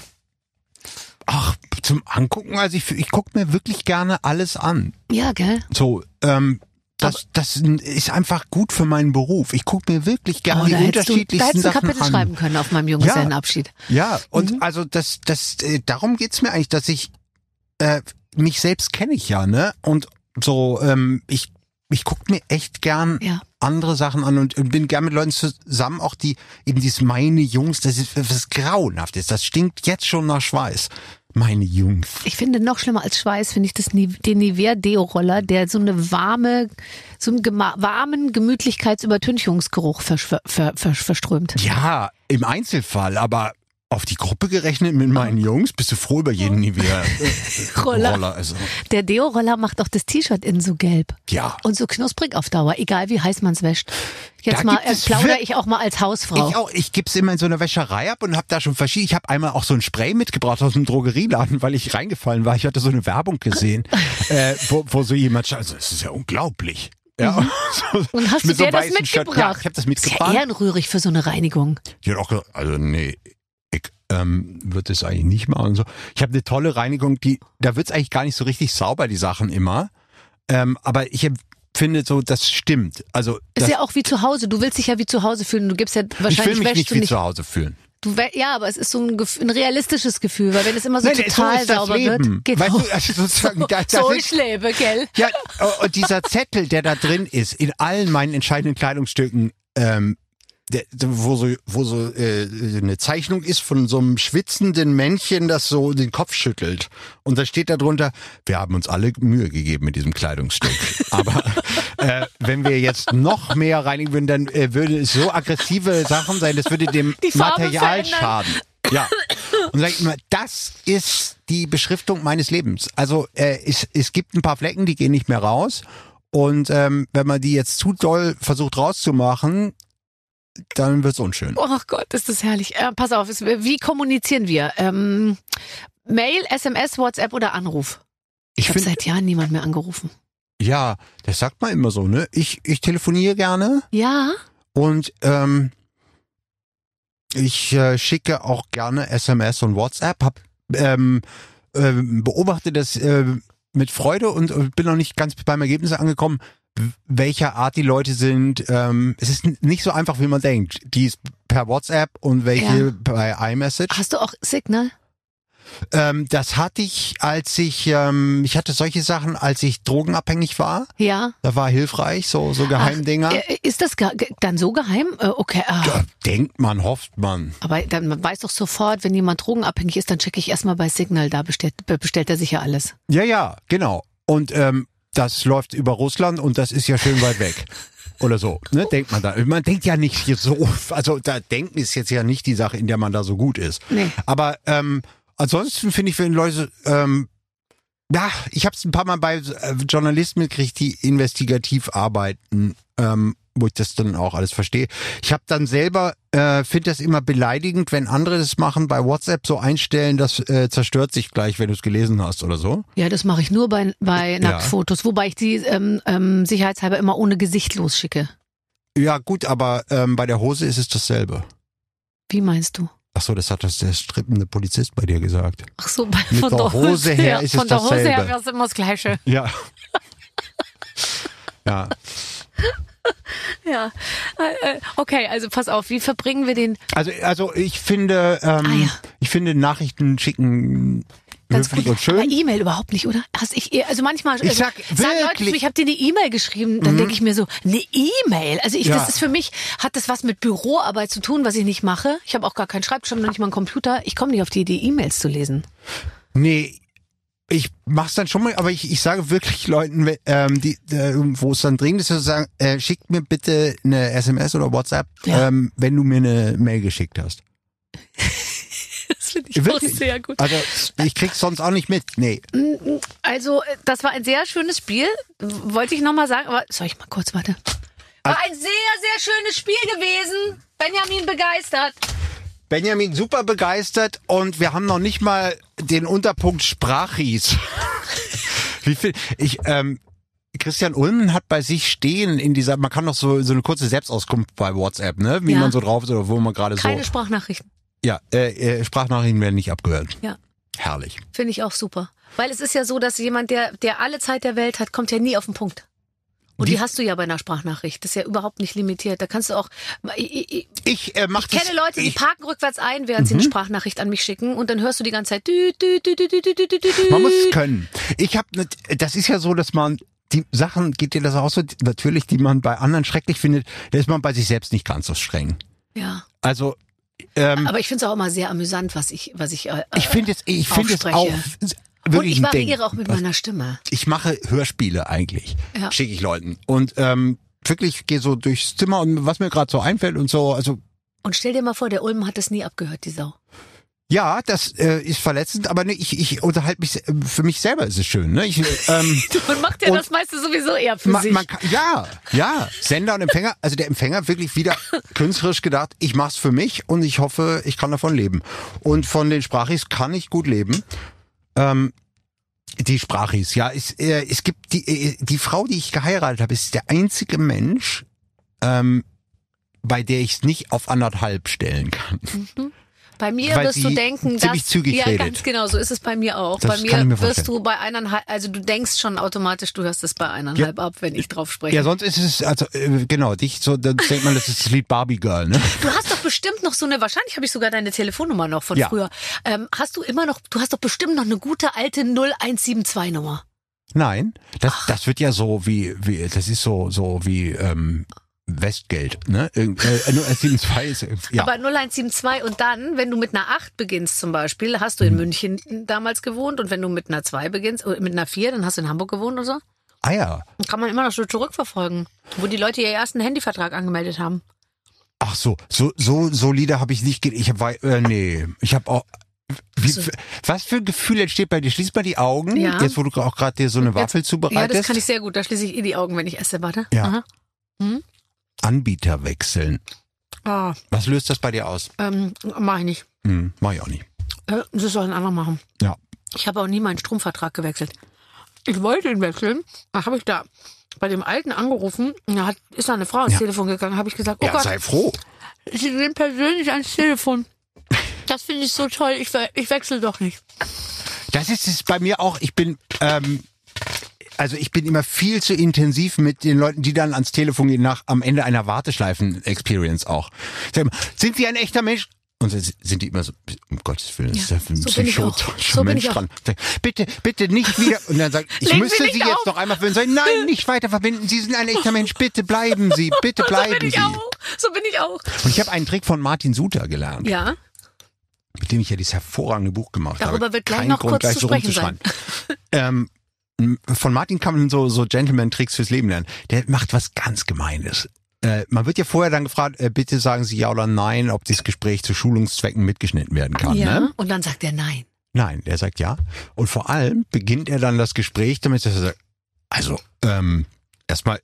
Ach, zum Angucken, also ich, ich gucke mir wirklich gerne alles an. Ja, gell? So, ähm, das, das ist einfach gut für meinen Beruf. Ich gucke mir wirklich gerne Oh, die da hättest du, da unterschiedlichsten hättest du Sachen Kapitel an. schreiben können auf meinem Junggesellenabschied. Ja, und Mhm. also das, das, äh, darum geht's mir eigentlich, dass ich äh, mich selbst kenne ich ja, ne? Und so, ähm, ich ich gucke mir echt gern Ja. andere Sachen an und bin gern mit Leuten zusammen, auch die eben dieses meine Jungs, das ist was grauenhaftes, das stinkt jetzt schon nach Schweiß. Meine Jungs. Ich finde noch schlimmer als Schweiß, finde ich das Ni- den Nivea Deo Roller, der so eine warme, so einen gema- warmen Gemütlichkeitsübertünchungsgeruch versch- ver- ver- verströmt. Ja, im Einzelfall, aber auf die Gruppe gerechnet mit meinen Jungs, bist du froh über jeden Nivea äh, Roller. Roller. Also, Der Deo Roller macht auch das T-Shirt innen so gelb. ja. Und so knusprig auf Dauer, egal wie heiß man's wäscht. Jetzt Da mal gibt äh, es plaudere wir- ich auch mal als Hausfrau. Ich auch, ich gib's immer in so einer Wäscherei ab und habe da schon verschiedene. Ich habe einmal auch so ein Spray mitgebracht aus dem Drogerieladen, weil ich reingefallen war. Ich hatte so eine Werbung gesehen, äh, wo, wo so jemand stand. Also, das ist ja unglaublich. Ja, so, Mhm. Und hast du mit so dir das weißen Shirt. mitgebracht? Ja, ich habe das ist ja mitgebracht. ehrenrührig für so eine Reinigung. Die hat auch gesagt, also nee, ich ähm, würde das eigentlich nicht machen. Und so. Ich habe eine tolle Reinigung, die, da wird's eigentlich gar nicht so richtig sauber, die Sachen immer. Ähm, aber ich finde so, das stimmt. Also Ist das, ja auch wie zu Hause. Du willst dich ja wie zu Hause fühlen. Du gibst ja ich will wahrscheinlich mich wäschst nicht du wie nicht. zu Hause fühlen. Du, wä- ja, aber es ist so ein, Gef- ein realistisches Gefühl, weil wenn es immer so Nein, so total ist das sauber Leben. wird, geht Weißt auch. du, also sozusagen, da, da so sind- ich lebe, gell? Ja, und dieser Zettel, der da drin ist, in allen meinen entscheidenden Kleidungsstücken, ähm, der, wo so, wo so äh, eine Zeichnung ist von so einem schwitzenden Männchen, das so den Kopf schüttelt. Und da steht da drunter, wir haben uns alle Mühe gegeben mit diesem Kleidungsstück. Aber äh, wenn wir jetzt noch mehr reinigen würden, dann äh, würde es so aggressive Sachen sein, das würde dem Die Farbe Material verändern. schaden. Ja. Und sag ich immer, das ist die Beschriftung meines Lebens. Also äh, es, es gibt ein paar Flecken, die gehen nicht mehr raus. Und ähm, wenn man die jetzt zu doll versucht rauszumachen, dann wird's unschön. Oh Gott, ist das herrlich. Äh, pass auf, es, wie kommunizieren wir? Ähm, Mail, S M S, WhatsApp oder Anruf? Ich, Ich habe find- seit Jahren niemand mehr angerufen. Ja, das sagt man immer so, ne? Ich, ich telefoniere gerne Ja? und ähm, ich äh, schicke auch gerne S M S und WhatsApp. Hab ähm, ähm, beobachte das äh, mit Freude und äh, bin noch nicht ganz beim Ergebnis angekommen, w- welcher Art die Leute sind. Ähm, es ist n- nicht so einfach, wie man denkt. Die ist per WhatsApp und welche Ja. bei iMessage. Hast du auch Signal? Ähm, das hatte ich, als ich, ähm, ich hatte solche Sachen, als ich drogenabhängig war. Ja. Da war hilfreich, so, so Geheimdinger. Äh, ist das ge ge- dann so geheim? Äh, okay. Ah. Ja, denkt man, hofft man. Aber dann man weiß doch sofort, wenn jemand drogenabhängig ist, dann checke ich erstmal bei Signal, da bestellt, bestellt er sicher alles. Ja, ja, genau. Und ähm, das läuft über Russland und das ist ja schön weit weg. Oder so, ne, denkt man da. Man denkt ja nicht hier so, also da denken ist jetzt ja nicht die Sache, in der man da so gut ist. Nee. Aber ähm, ansonsten finde ich, wenn Leute, ähm, ja, ich habe es ein paar Mal bei äh, Journalisten mitgekriegt, die investigativ arbeiten. Ähm, wo ich das dann auch alles verstehe. Ich habe dann selber, äh, finde das immer beleidigend, wenn andere das machen, bei WhatsApp so einstellen, das äh, zerstört sich gleich, wenn du es gelesen hast oder so. Ja, das mache ich nur bei, bei Ja. Nacktfotos, wobei ich die ähm, ähm, sicherheitshalber immer ohne Gesicht losschicke. Ja gut, aber ähm, bei der Hose ist es dasselbe. Wie meinst du? Ach so, das hat das der strippende Polizist bei dir gesagt. Ach so, bei, Mit von der der Hose her ist es Von der Hose her dasselbe. wäre es immer das Gleiche. Ja. Ja. Ja, Äh, äh, okay, also pass auf, wie verbringen wir den Also, also ich finde, ähm, Ah, ja. ich finde Nachrichten schicken ganz höflich gut? und schön. Aber E-Mail überhaupt nicht, oder? Hast ich, also manchmal Ich also, sag sagen Leute wirklich- zu mir, ich habe dir eine E-Mail geschrieben, dann denke ich mir so, eine E-Mail? Also ich, Ja. das ist für mich, hat das was mit Büroarbeit zu tun, was ich nicht mache. Ich habe auch gar keinen Schreibtisch, noch nicht mal einen Computer. Ich komme nicht auf die Idee, E-Mails zu lesen. Nee, ich mach's dann schon mal, aber ich, ich sage wirklich Leuten, ähm, die, äh, wo es dann dringend ist, zu sagen, äh, schickt mir bitte eine S M S oder WhatsApp, Ja. ähm, wenn du mir eine Mail geschickt hast. Das finde ich Wirklich? auch sehr gut. Also ich krieg's sonst auch nicht mit. Nee. Also, äh, das war ein sehr schönes Spiel. W- Wollte ich nochmal sagen, aber soll ich mal kurz, warte. War ein sehr, sehr schönes Spiel gewesen. Benjamin begeistert. Benjamin super begeistert und wir haben noch nicht mal den Unterpunkt Sprachis. Wie viel? Ich, ähm, Christian Ulmen hat bei sich stehen in dieser, man kann doch so, so eine kurze Selbstauskunft bei WhatsApp, ne? Wie Ja. man so drauf ist oder wo man gerade so. Keine Sprachnachrichten. Ja, äh, äh, Sprachnachrichten werden nicht abgehört. Ja. Herrlich. Finde ich auch super. Weil es ist ja so, dass jemand, der, der alle Zeit der Welt hat, kommt ja nie auf den Punkt. Und die, Die- hast du ja bei einer Sprachnachricht. Das ist ja überhaupt nicht limitiert. Da kannst du auch. Ich, ich, Ich äh, mach ich kenne Leute, die ich, parken rückwärts ein, während sie eine Sprachnachricht an mich schicken. Und dann hörst du die ganze Zeit. Dü, dü, dü, dü, dü, dü, dü, dü, dü. Man muss es können. Ich habe, ne, das ist ja so, dass man die Sachen, geht dir das auch so, natürlich, die man bei anderen schrecklich findet, da ist man bei sich selbst nicht ganz so streng. Ja. Also ähm, Aber ich finde es auch immer sehr amüsant, was ich, was ich. Äh, ich finde es, ich finde es aufspreche. auch und wirklich ich ein Ding. variiere auch mit meiner Stimme. Ich mache Hörspiele eigentlich, Ja. schicke ich Leuten und ähm, wirklich gehe so durchs Zimmer und was mir gerade so einfällt und so, also Und stell dir mal vor, der Ulm hat das nie abgehört, die Sau. ja, das äh, ist verletzend, aber ne, ich, ich unterhalte mich, se- für mich selber ist es schön, ne? Ich, ähm, Man macht ja Und- das meiste sowieso eher für man, sich. man kann, ja, ja, Sender und Empfänger, also der Empfänger wirklich wieder künstlerisch gedacht, ich mach's für mich und ich hoffe, ich kann davon leben. Und von den Sprachis kann ich gut leben. Ähm, die Sprachis, ja, es, äh, es gibt die, äh, die Frau, die ich geheiratet habe, ist der einzige Mensch, ähm, bei der ich es nicht auf anderthalb stellen kann. Bei mir Weil wirst du sie denken, ziemlich dass zügig ja redet. ganz genau, so ist es bei mir auch. Das bei kann mir, ich mir wirst vorstellen. du bei eineinhalb, also du denkst schon automatisch, du hörst es bei eineinhalb ab, wenn ich drauf spreche. Ja, sonst ist es, also äh, genau, dich so, dann denkt man, das ist das Lied Barbie Girl, ne? Du hast doch bestimmt noch so eine, wahrscheinlich habe ich sogar deine Telefonnummer noch von Ja. früher. Ähm, hast du immer noch, du hast doch bestimmt noch eine gute alte null eins sieben zwei Nummer. Nein, das, das wird ja so wie, wie, das ist so, so wie ähm, Westgeld, ne? Irgend- Äh, nur als sieben zwei ist, ja. Aber null eins sieben zwei und dann, wenn du mit einer acht beginnst zum Beispiel, hast du in München damals gewohnt und wenn du mit einer zwei beginnst, oder mit einer vier, dann hast du in Hamburg gewohnt oder so. Ah ja. Dann kann man immer noch so zurückverfolgen, wo die Leute ihr ersten Handyvertrag angemeldet haben. Ach so, so, so, so Lieder habe ich nicht, ge- ich habe, äh, nee, ich habe auch, wie, So. was für ein Gefühl entsteht bei dir? Schließ mal die Augen, Ja. jetzt wo du auch gerade dir so eine Waffel Ja, zubereitest. das kann ich sehr gut. Da schließe ich eh die Augen, wenn ich esse. Warte. Ja. Aha. Anbieter wechseln. Ah, Was löst das bei dir aus? ähm, mach ich nicht. Hm, mach ich auch nicht. Äh, Das soll ein anderer machen. Ja. Ich habe auch nie meinen Stromvertrag gewechselt. Ich wollte ihn wechseln. Da habe ich da bei dem Alten angerufen. Und da hat, ist da eine Frau ans Ja. Telefon gegangen. Habe ich gesagt, oh Ja, Gott, sei froh. Sie sind persönlich ans Telefon. Das finde ich so toll. Ich, we- ich wechsle doch nicht. Das ist es bei mir auch. Ich bin, ähm, also ich bin immer viel zu intensiv mit den Leuten, die dann ans Telefon gehen, nach am Ende einer Warteschleifen-Experience auch. Sag mal, sind Sie ein echter Mensch? Und dann sind die immer so, um Gottes Willen, ist Ja, da für ein so bin ich auch. psychotischer So bin Mensch ich auch. dran. Sag, Bitte, bitte nicht wieder. Und dann sagt, ich Legen Sie müsste nicht Sie jetzt auf. noch einmal verbinden. Sagen, nein, nicht weiter verbinden. Sie sind ein echter Mensch. Bitte bleiben Sie. Bitte So bleiben bin ich Sie. auch. So bin ich auch. Und ich habe einen Trick von Martin Suter gelernt, Ja, mit dem ich ja dieses hervorragende Buch gemacht habe. darüber wird gleich Kein noch Grund, kurz gleich zu so sprechen sein. rumzuschreien. ähm, von Martin kann man so, so Gentleman-Tricks fürs Leben lernen. Der macht was ganz Gemeines. Äh, man wird ja vorher dann gefragt, äh, bitte sagen Sie ja oder nein, ob dieses Gespräch zu Schulungszwecken mitgeschnitten werden kann. Ja, Ne? und dann sagt er nein. Nein, der sagt ja. Und vor allem beginnt er dann das Gespräch damit, dass er sagt, also, ähm, erstmal,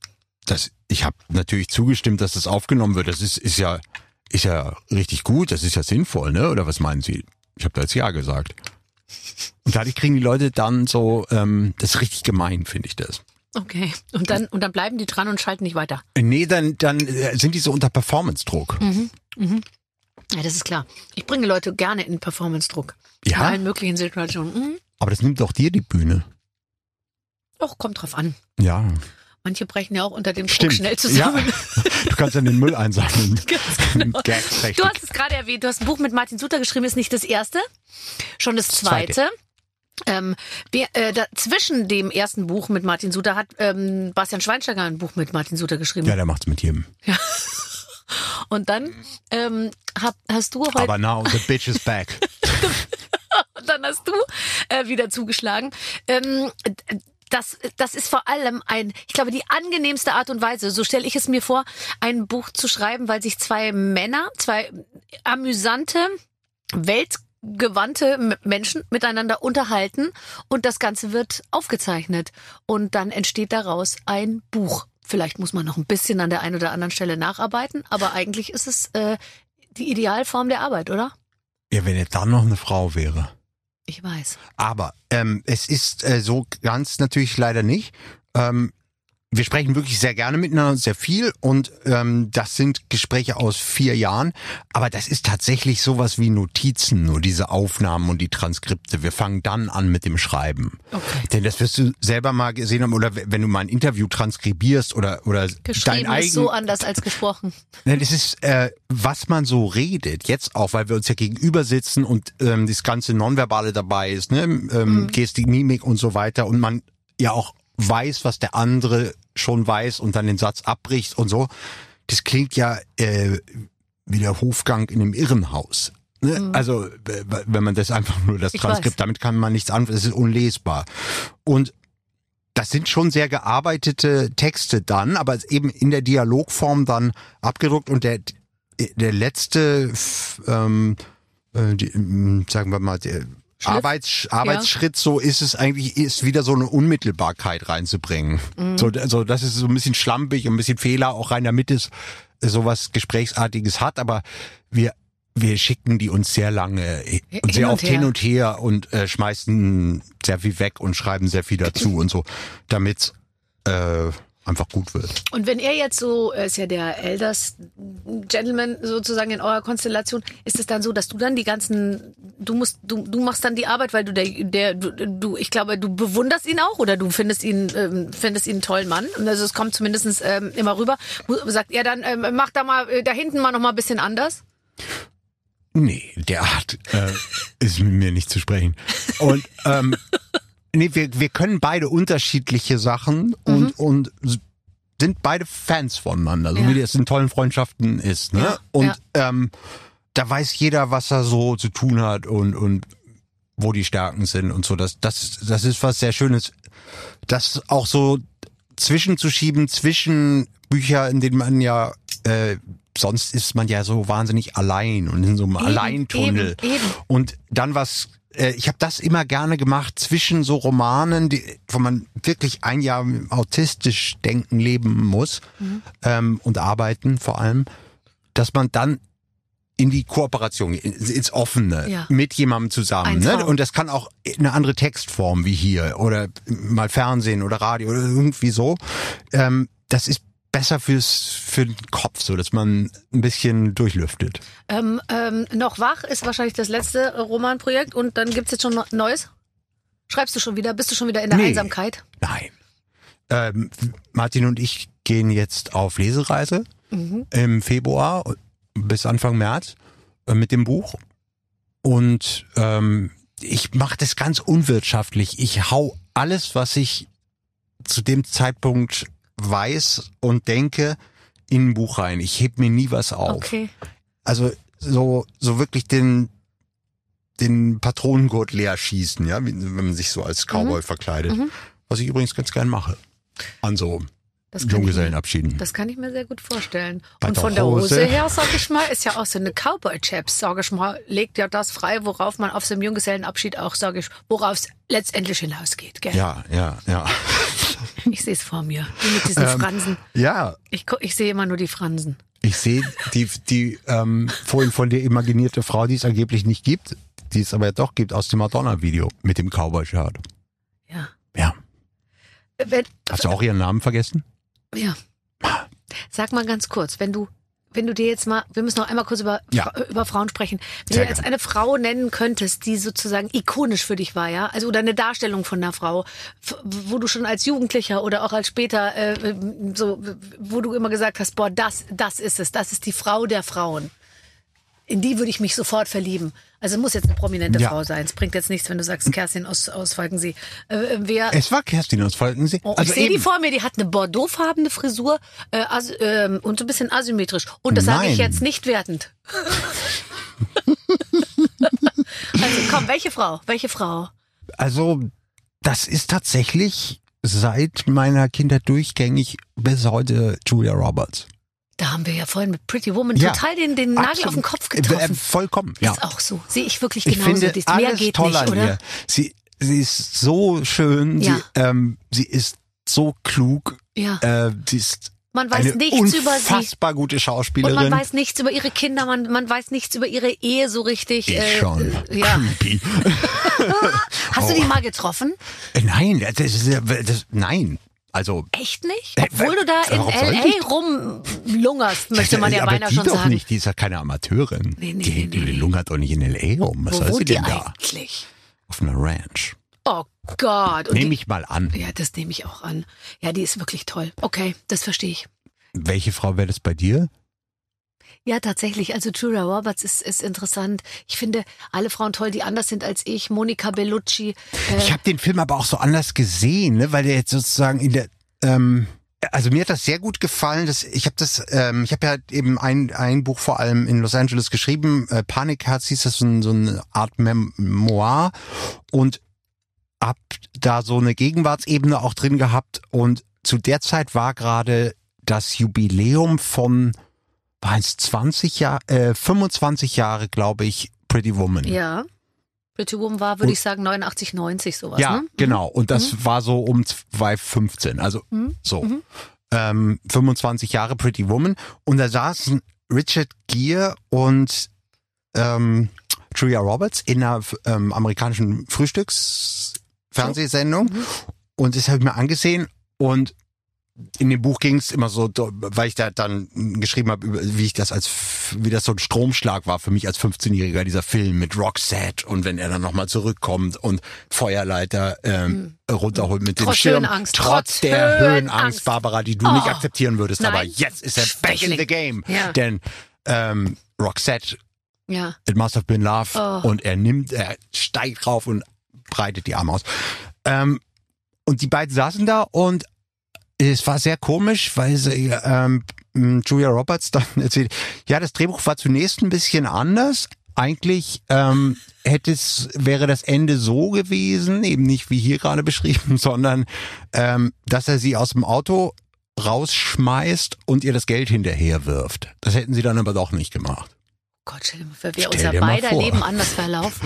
das, ich habe natürlich zugestimmt, dass das aufgenommen wird. Das ist, ist ja, ist ja richtig gut. Das ist ja sinnvoll, ne? Oder was meinen Sie? Ich habe da jetzt ja gesagt. Und dadurch kriegen die Leute dann so, ähm, das ist richtig gemein, finde ich das. Okay. Und dann, und dann bleiben die dran und schalten nicht weiter. Nee, dann, dann sind die so unter Performance-Druck. Mhm. Mhm. Ja, das ist klar. Ich bringe Leute gerne in Performance-Druck. Ja? In allen möglichen Situationen. Mhm. Aber das nimmt doch dir die Bühne. Och, kommt drauf an. Ja. Manche brechen ja auch unter dem Druck Stimmt. schnell zusammen. Ja. Du kannst dann den Müll einsammeln. Ganz genau. Gags, Du hast es gerade erwähnt, du hast ein Buch mit Martin Suter geschrieben, ist nicht das erste, schon das zweite. Zweite. Ähm, wer, äh, da, zwischen dem ersten Buch mit Martin Suter hat ähm, Bastian Schweinsteiger ein Buch mit Martin Suter geschrieben. Ja, der macht's mit jedem. Ja. Und dann ähm, hab, hast du heute... Aber now the bitch is back. Und dann hast du äh, wieder zugeschlagen. Ähm, das, das ist vor allem ein, ich glaube, die angenehmste Art und Weise, so stelle ich es mir vor, ein Buch zu schreiben, weil sich zwei Männer, zwei amüsante, weltgewandte Menschen miteinander unterhalten und das Ganze wird aufgezeichnet. Und dann entsteht daraus ein Buch. Vielleicht muss man noch ein bisschen an der einen oder anderen Stelle nacharbeiten, aber eigentlich ist es äh, die Idealform der Arbeit, oder? Ja, wenn er dann noch eine Frau wäre. Ich weiß. Aber ähm, es ist äh, so ganz natürlich leider nicht. Ähm, wir sprechen wirklich sehr gerne miteinander, sehr viel und ähm, das sind Gespräche aus vier Jahren. Aber das ist tatsächlich sowas wie Notizen, nur diese Aufnahmen und die Transkripte. Wir fangen dann an mit dem Schreiben. Okay. Denn das wirst du selber mal gesehen haben oder wenn du mal ein Interview transkribierst oder oder dein Geschrieben eigen. ist so anders als gesprochen. Nein, das ist, äh, was man so redet, jetzt auch, weil wir uns ja gegenüber sitzen und ähm, das ganze Nonverbale dabei ist, ne, ähm, mhm. Gestik, Mimik und so weiter und man ja auch weiß, was der andere schon weiß und dann den Satz abbricht und so. Das klingt ja äh, wie der Hofgang in einem Irrenhaus. Ne? Mhm. Also äh, wenn man das einfach nur das Ich Transkript, weiß. damit kann man nichts anfangen, das ist unlesbar. Und das sind schon sehr gearbeitete Texte dann, aber eben in der Dialogform dann abgedruckt und der der letzte, ähm, äh, die, sagen wir mal, der Arbeits, Arbeitsschritt, ja. So ist es eigentlich, ist wieder so eine Unmittelbarkeit reinzubringen. Mhm. So, also das ist so ein bisschen schlampig und ein bisschen Fehler auch rein, damit es sowas Gesprächsartiges hat, aber wir wir schicken die uns sehr lange und sehr oft hin und her und äh, schmeißen sehr viel weg und schreiben sehr viel dazu und so, damit äh, einfach gut wird. Und wenn er jetzt so, er ist ja der Elders Gentleman sozusagen in eurer Konstellation, ist es dann so, dass du dann die ganzen, du musst, du, du machst dann die Arbeit, weil du der, der, du, du, ich glaube, du bewunderst ihn auch oder du findest ihn, ähm, findest ihn einen tollen Mann. Also es kommt zumindest ähm, immer rüber. Sagt er dann, ähm, mach da mal, da hinten mal noch mal ein bisschen anders? Nee, der Art äh, ist mit mir nicht zu sprechen. Und ähm, nee, wir wir können beide unterschiedliche Sachen und mhm. und sind beide Fans voneinander, so ja. wie das in tollen Freundschaften ist, ne? Ja, und ja. ähm, da weiß jeder, was er so zu tun hat und und wo die Stärken sind und so. Das das das ist was sehr Schönes, das auch so zwischenzuschieben zwischen Bücher, in denen man ja äh, sonst ist man ja so wahnsinnig allein und in so einem eben, Alleintunnel. Eben, eben. Und dann was, äh, ich habe das immer gerne gemacht zwischen so Romanen, die, wo man wirklich ein Jahr autistisch denken, leben muss mhm. ähm, und arbeiten vor allem, dass man dann in die Kooperation, ins Offene, ja. mit jemandem zusammen. Ne? Und das kann auch eine andere Textform wie hier oder mal Fernsehen oder Radio oder irgendwie so. Ähm, das ist besser fürs für den Kopf, so dass man ein bisschen durchlüftet. Ähm, ähm, noch wach ist wahrscheinlich das letzte Romanprojekt und dann gibt's jetzt schon Neues? Schreibst du schon wieder? Bist du schon wieder in der nee, Einsamkeit? Nein. Ähm, Martin und ich gehen jetzt auf Lesereise mhm. im Februar bis Anfang März äh, mit dem Buch und ähm, ich mache das ganz unwirtschaftlich. Ich hau alles, was ich zu dem Zeitpunkt weiß und denke, in ein Buch rein. Ich heb mir nie was auf. Okay. Also so so wirklich den den Patronengurt leer schießen, ja, wenn man sich so als Cowboy mhm. verkleidet. Mhm. Was ich übrigens ganz gern mache. An so Junggesellenabschieden. Das kann ich mir sehr gut vorstellen. Bei und der von der Hose. Hose her, sag ich mal, ist ja auch so eine Cowboy-Chaps, sag ich mal, legt ja das frei, worauf man auf so einem Junggesellenabschied auch, sag ich, worauf es letztendlich hinausgeht, gell? Ja, ja, ja. Ich sehe es vor mir. Die mit diesen Ähm, Fransen. Ja, Ich, gu- ich sehe immer nur die Fransen. ich sehe die, die ähm, vorhin von dir imaginierte Frau, die es angeblich nicht gibt, die es aber ja doch gibt, aus dem Madonna-Video mit dem Cowboy-Shirt. Ja. Ja. Wenn, Hast du auch ihren Namen vergessen? ja. Sag mal ganz kurz, wenn du, wenn du dir jetzt mal, wir müssen noch einmal kurz über, Ja. über Frauen sprechen. Wenn Sehr du jetzt gerne. eine Frau nennen könntest, die sozusagen ikonisch für dich war, ja, also oder eine Darstellung von einer Frau, f- wo du schon als Jugendlicher oder auch als später, äh, so, wo du immer gesagt hast, boah, das, das ist es, das ist die Frau der Frauen. In die würde ich mich sofort verlieben. Also es muss jetzt eine prominente Ja. Frau sein. Es bringt jetzt nichts, wenn du sagst, Kerstin aus, aus Falkensee. Äh, wer, Es war Kerstin aus Falkensee. Oh, Also ich sehe die eben. vor mir, die hat eine bordeauxfarbene Frisur äh, as, ähm, und so ein bisschen asymmetrisch. Und das sage ich Nein. jetzt nicht wertend. Also komm, welche Frau? Welche Frau? Also, das ist tatsächlich seit meiner Kindheit durchgängig bis heute Julia Roberts. Da haben wir ja vorhin mit Pretty Woman Ja, total den, den Nagel Absolut. auf den Kopf Äh, getroffen. äh, Vollkommen, ja. Ist auch so. Sehe ich wirklich Ich genauso. finde Die- alles Mehr geht toll nicht, an oder? ihr. Sie, sie ist so schön, Ja. sie, ähm, sie ist so klug, Ja. äh, sie ist Man weiß eine nichts über sie. unfassbar gute Und Schauspielerin. man weiß nichts über ihre Kinder, man, man weiß nichts über ihre Ehe so richtig. ist äh, schon Ja. creepy. Hast du Oh. die mal getroffen? Äh, Nein, das ist, ja- das, nein. Also, Echt nicht? Äh, Obwohl du da in warum soll L ich? A rumlungerst, möchte man ja aber beinahe die schon doch sagen. nicht, die ist ja keine Amateurin. Nee, nee, die, nee, die nee. lungert doch nicht in L A rum. Was Wo soll sie wohnt die denn da? eigentlich? Auf einer Ranch. Oh Gott. Und Nehme die, ich mal an. ja, das nehme ich auch an. Ja, die ist wirklich toll. Okay, das verstehe ich. Welche Frau wäre das bei dir? Ja, tatsächlich. Also Julia Roberts ist, ist interessant. Ich finde alle Frauen toll, die anders sind als ich. Monica Bellucci. Äh, Ich habe den Film aber auch so anders gesehen, ne? Weil der jetzt sozusagen in der ähm, also mir hat das sehr gut gefallen. Dass ich habe das, ähm, ich habe ja eben ein ein Buch vor allem in Los Angeles geschrieben. Äh, Panikherz hieß das, so, ein, so eine Art Memoir und hab da so eine Gegenwartsebene auch drin gehabt. Und zu der Zeit war gerade das Jubiläum von war es zwanzig Jahre, äh, fünfundzwanzig Jahre, glaube ich, Pretty Woman. ja. Pretty Woman war, würde Und- ich sagen, neunundachtzig, neunzig sowas. Ja, ne? genau. Und das war so um zweitausendfünfzehn. Also Mhm. so. Ähm, fünfundzwanzig Jahre Pretty Woman. Und da saßen Richard Gere und ähm, Julia Roberts in einer ähm, amerikanischen Frühstücksfernsehsendung. Mhm. Und das habe ich mir angesehen. Und in dem Buch ging es immer so, weil ich da dann geschrieben habe, über- wie ich das als, wie das so ein Stromschlag war für mich als fünfzehnjähriger, dieser Film mit Roxette und wenn er dann nochmal zurückkommt und Feuerleiter ähm, runterholt mit dem Trotz Schirm. Höhenangst, Trotz trotz der Höhenangst. Höhenangst, Barbara, die du Oh. nicht akzeptieren würdest. Nein. Aber jetzt ist er back in the game. Ja. Denn ähm, Roxette, Ja. It Must Have Been Love Oh. und er nimmt, er steigt drauf und breitet die Arme aus. Ähm, und die beiden saßen da und es war sehr komisch, weil sie, ähm, Julia Roberts dann erzählt, ja, das Drehbuch war zunächst ein bisschen anders. Eigentlich ähm, hätte es, wäre das Ende so gewesen, eben nicht wie hier gerade beschrieben, sondern ähm, dass er sie aus dem Auto rausschmeißt und ihr das Geld hinterher wirft. Das hätten sie dann aber doch nicht gemacht. Gott, stell dir mal vor, wäre Stell unser dir mal beider vor. Leben anders verlaufen.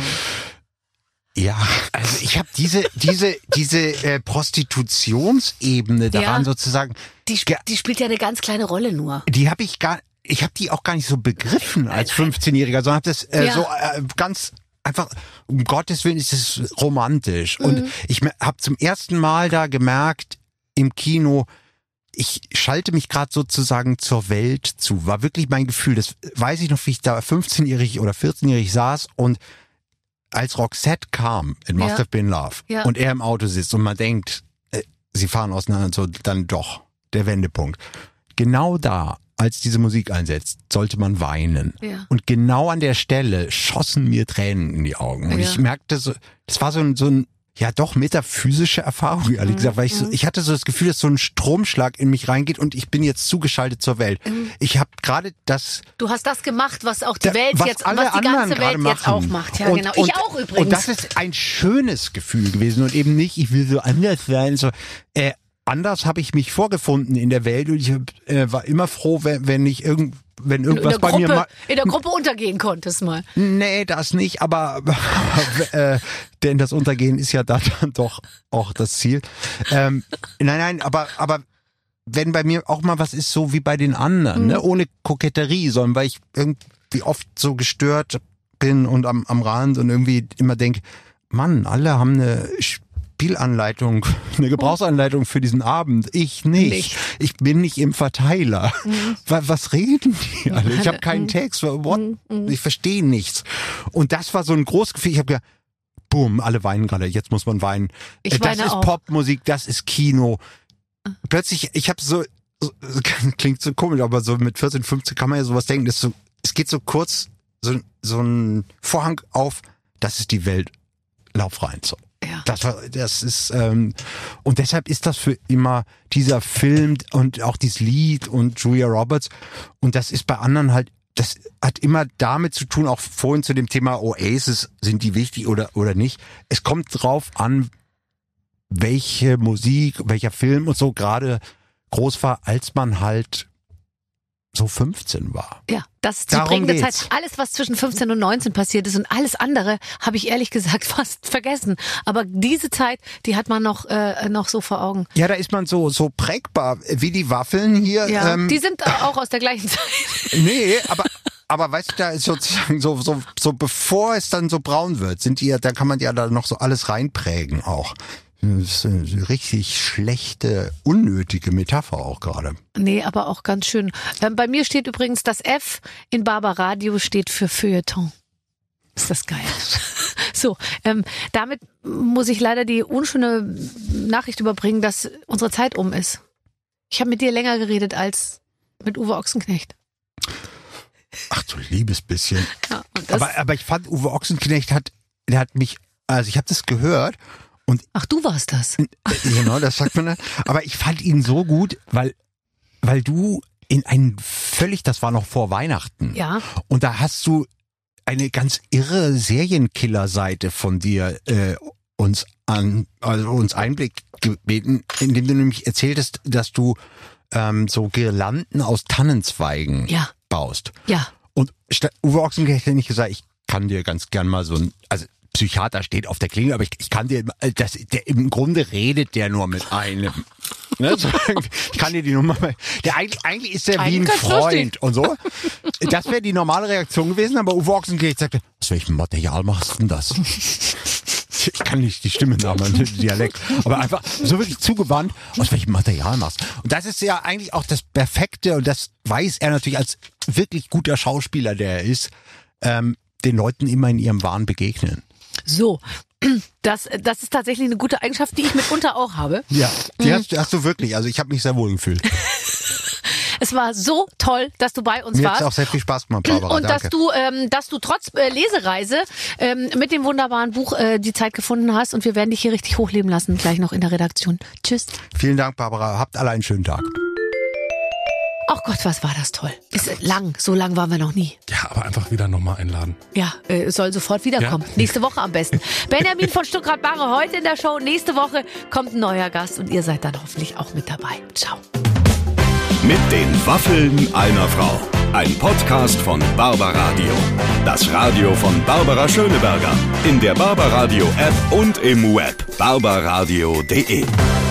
Ja, also ich habe diese diese diese äh, Prostitutionsebene daran Ja. sozusagen, Die, sp- die spielt ja eine ganz kleine Rolle nur. die habe ich gar, ich habe die auch gar nicht so begriffen als fünfzehnjähriger, sondern habe das äh, Ja. so äh, ganz einfach, um Gottes Willen ist es romantisch. Und Mhm. ich habe zum ersten Mal da gemerkt im Kino, ich schalte mich gerade sozusagen zur Welt zu. War wirklich mein Gefühl. Das weiß ich noch, wie ich da fünfzehnjährig oder vierzehnjährig saß und als Roxette kam, It Must Ja. Have Been Love, Ja. und er im Auto sitzt und man denkt, äh, sie fahren auseinander, so dann doch, der Wendepunkt. Genau da, als diese Musik einsetzt, sollte man weinen. Ja. Und genau an der Stelle schossen mir Tränen in die Augen. Und Ja. ich merkte so, das war so ein, so ein, ja doch metaphysische Erfahrung, Mhm. ehrlich gesagt, weil ich so, ich hatte so das Gefühl, dass so ein Stromschlag in mich reingeht und ich bin jetzt zugeschaltet zur Welt. Ich habe gerade das Du hast das gemacht, was auch die da- Welt was jetzt, alle was die anderen ganze gerade Welt jetzt machen. auch macht. Ja, und, genau. Und, Ich auch übrigens. Und das ist ein schönes Gefühl gewesen und eben nicht, ich will so anders sein. So, äh, anders habe ich mich vorgefunden in der Welt und ich äh, war immer froh, wenn, wenn ich irgend wenn irgendwas in der bei mir Gruppe, mal... in der Gruppe untergehen konntest mal. Nee, das nicht, aber, aber äh, denn das Untergehen ist ja da dann doch auch das Ziel. Ähm, nein, nein, aber, aber wenn bei mir auch mal was ist, so wie bei den anderen, mhm. ne, ohne Koketterie, sondern weil ich irgendwie oft so gestört bin und am, am Rand und irgendwie immer denke, Mann, alle haben eine Spielanleitung, eine Gebrauchsanleitung für diesen Abend. Ich nicht. nicht. Ich bin nicht im Verteiler. Mhm. Was, was reden die alle? Ich habe keinen Text. What? Mhm. Ich verstehe nichts. Und das war so ein großes Gefühl. Ich habe gedacht, boom, alle weinen gerade. Jetzt muss man weinen. Ich das weine ist auch. Popmusik, das ist Kino. Plötzlich, ich habe so, so, klingt so komisch, aber so mit vierzehn, fünfzehn kann man ja sowas denken. Das ist so, es geht so kurz, so, so ein Vorhang auf, das ist die Welt. Lauf rein. So. Ja. Das war, das ist, ähm, und deshalb ist das für immer dieser Film und auch dieses Lied und Julia Roberts. Und das ist bei anderen halt, das hat immer damit zu tun, auch vorhin zu dem Thema Oasis, sind die wichtig oder, oder nicht. Es kommt drauf an, welche Musik, welcher Film und so gerade groß war, als man halt so fünfzehn war. Ja, das ist die Darum prägende geht's. Zeit. Alles, was zwischen fünfzehn und neunzehn passiert ist und alles andere, habe ich ehrlich gesagt fast vergessen. Aber diese Zeit, die hat man noch äh, noch so vor Augen. Ja, da ist man so so prägbar, wie die Waffeln hier. Ja, ähm, die sind auch aus der gleichen Zeit. Nee, aber aber weißt du, da ist sozusagen so so so bevor es dann so braun wird, sind die ja, da kann man ja da noch so alles reinprägen auch. Das ist eine richtig schlechte, unnötige Metapher auch gerade. Nee, aber auch ganz schön. Ähm, bei mir steht übrigens, das F in Barbaradio steht für Feuilleton. Ist das geil. So, ähm, damit muss ich leider die unschöne Nachricht überbringen, dass unsere Zeit um ist. Ich habe mit dir länger geredet als mit Uwe Ochsenknecht. Ach du liebes bisschen. Ja, und das aber, aber ich fand, Uwe Ochsenknecht hat, der hat mich, also ich habe das gehört. Und Ach, du warst das. Genau, das sagt man da. Aber ich fand ihn so gut, weil, weil du in einen völlig, das war noch vor Weihnachten. Ja. Und da hast du eine ganz irre Serienkiller-Seite von dir äh, uns an, also uns Einblick gebeten, indem du nämlich erzähltest, dass du ähm, so Girlanden aus Tannenzweigen Ja. baust. Ja. Und Uwe Ochsenknecht hat nicht gesagt, ich kann dir ganz gern mal so ein, also Psychiater steht auf der Klinge, aber ich, ich kann dir, das, der, im Grunde redet der nur mit einem. Ne? So, ich kann dir die Nummer, der eigentlich, eigentlich ist der wie ein Freund und so. Das wäre die normale Reaktion gewesen, aber Uwe Ochsenknecht sagte, aus welchem Material machst du denn das? Ich kann nicht die Stimme nachmachen, den Dialekt, aber einfach so wirklich zugewandt, aus welchem Material machst du? Und das ist ja eigentlich auch das Perfekte und das weiß er natürlich als wirklich guter Schauspieler, der er ist, ähm, den Leuten immer in ihrem Wahn begegnen. So, das, das ist tatsächlich eine gute Eigenschaft, die ich mitunter auch habe. Ja, die hast, hast du wirklich. Also ich habe mich sehr wohl gefühlt. Es war so toll, dass du bei uns Mir warst. hat's auch sehr viel Spaß gemacht, Barbara. Und Danke. dass du, ähm, dass du trotz äh, Lesereise ähm, mit dem wunderbaren Buch äh, die Zeit gefunden hast. Und wir werden dich hier richtig hochleben lassen, gleich noch in der Redaktion. Tschüss. Vielen Dank, Barbara. Habt alle einen schönen Tag. Ach Gott, was war das toll. Ist lang, so lang waren wir noch nie. Ja, aber einfach wieder nochmal einladen. Ja, äh, soll sofort wiederkommen. Ja. Nächste Woche am besten. Benjamin von Stuttgart-Barre heute in der Show. Nächste Woche kommt ein neuer Gast und ihr seid dann hoffentlich auch mit dabei. Ciao. Mit den Waffeln einer Frau. Ein Podcast von Barbaradio. Das Radio von Barbara Schöneberger. In der Barbaradio App und im Web barbaradio punkt de.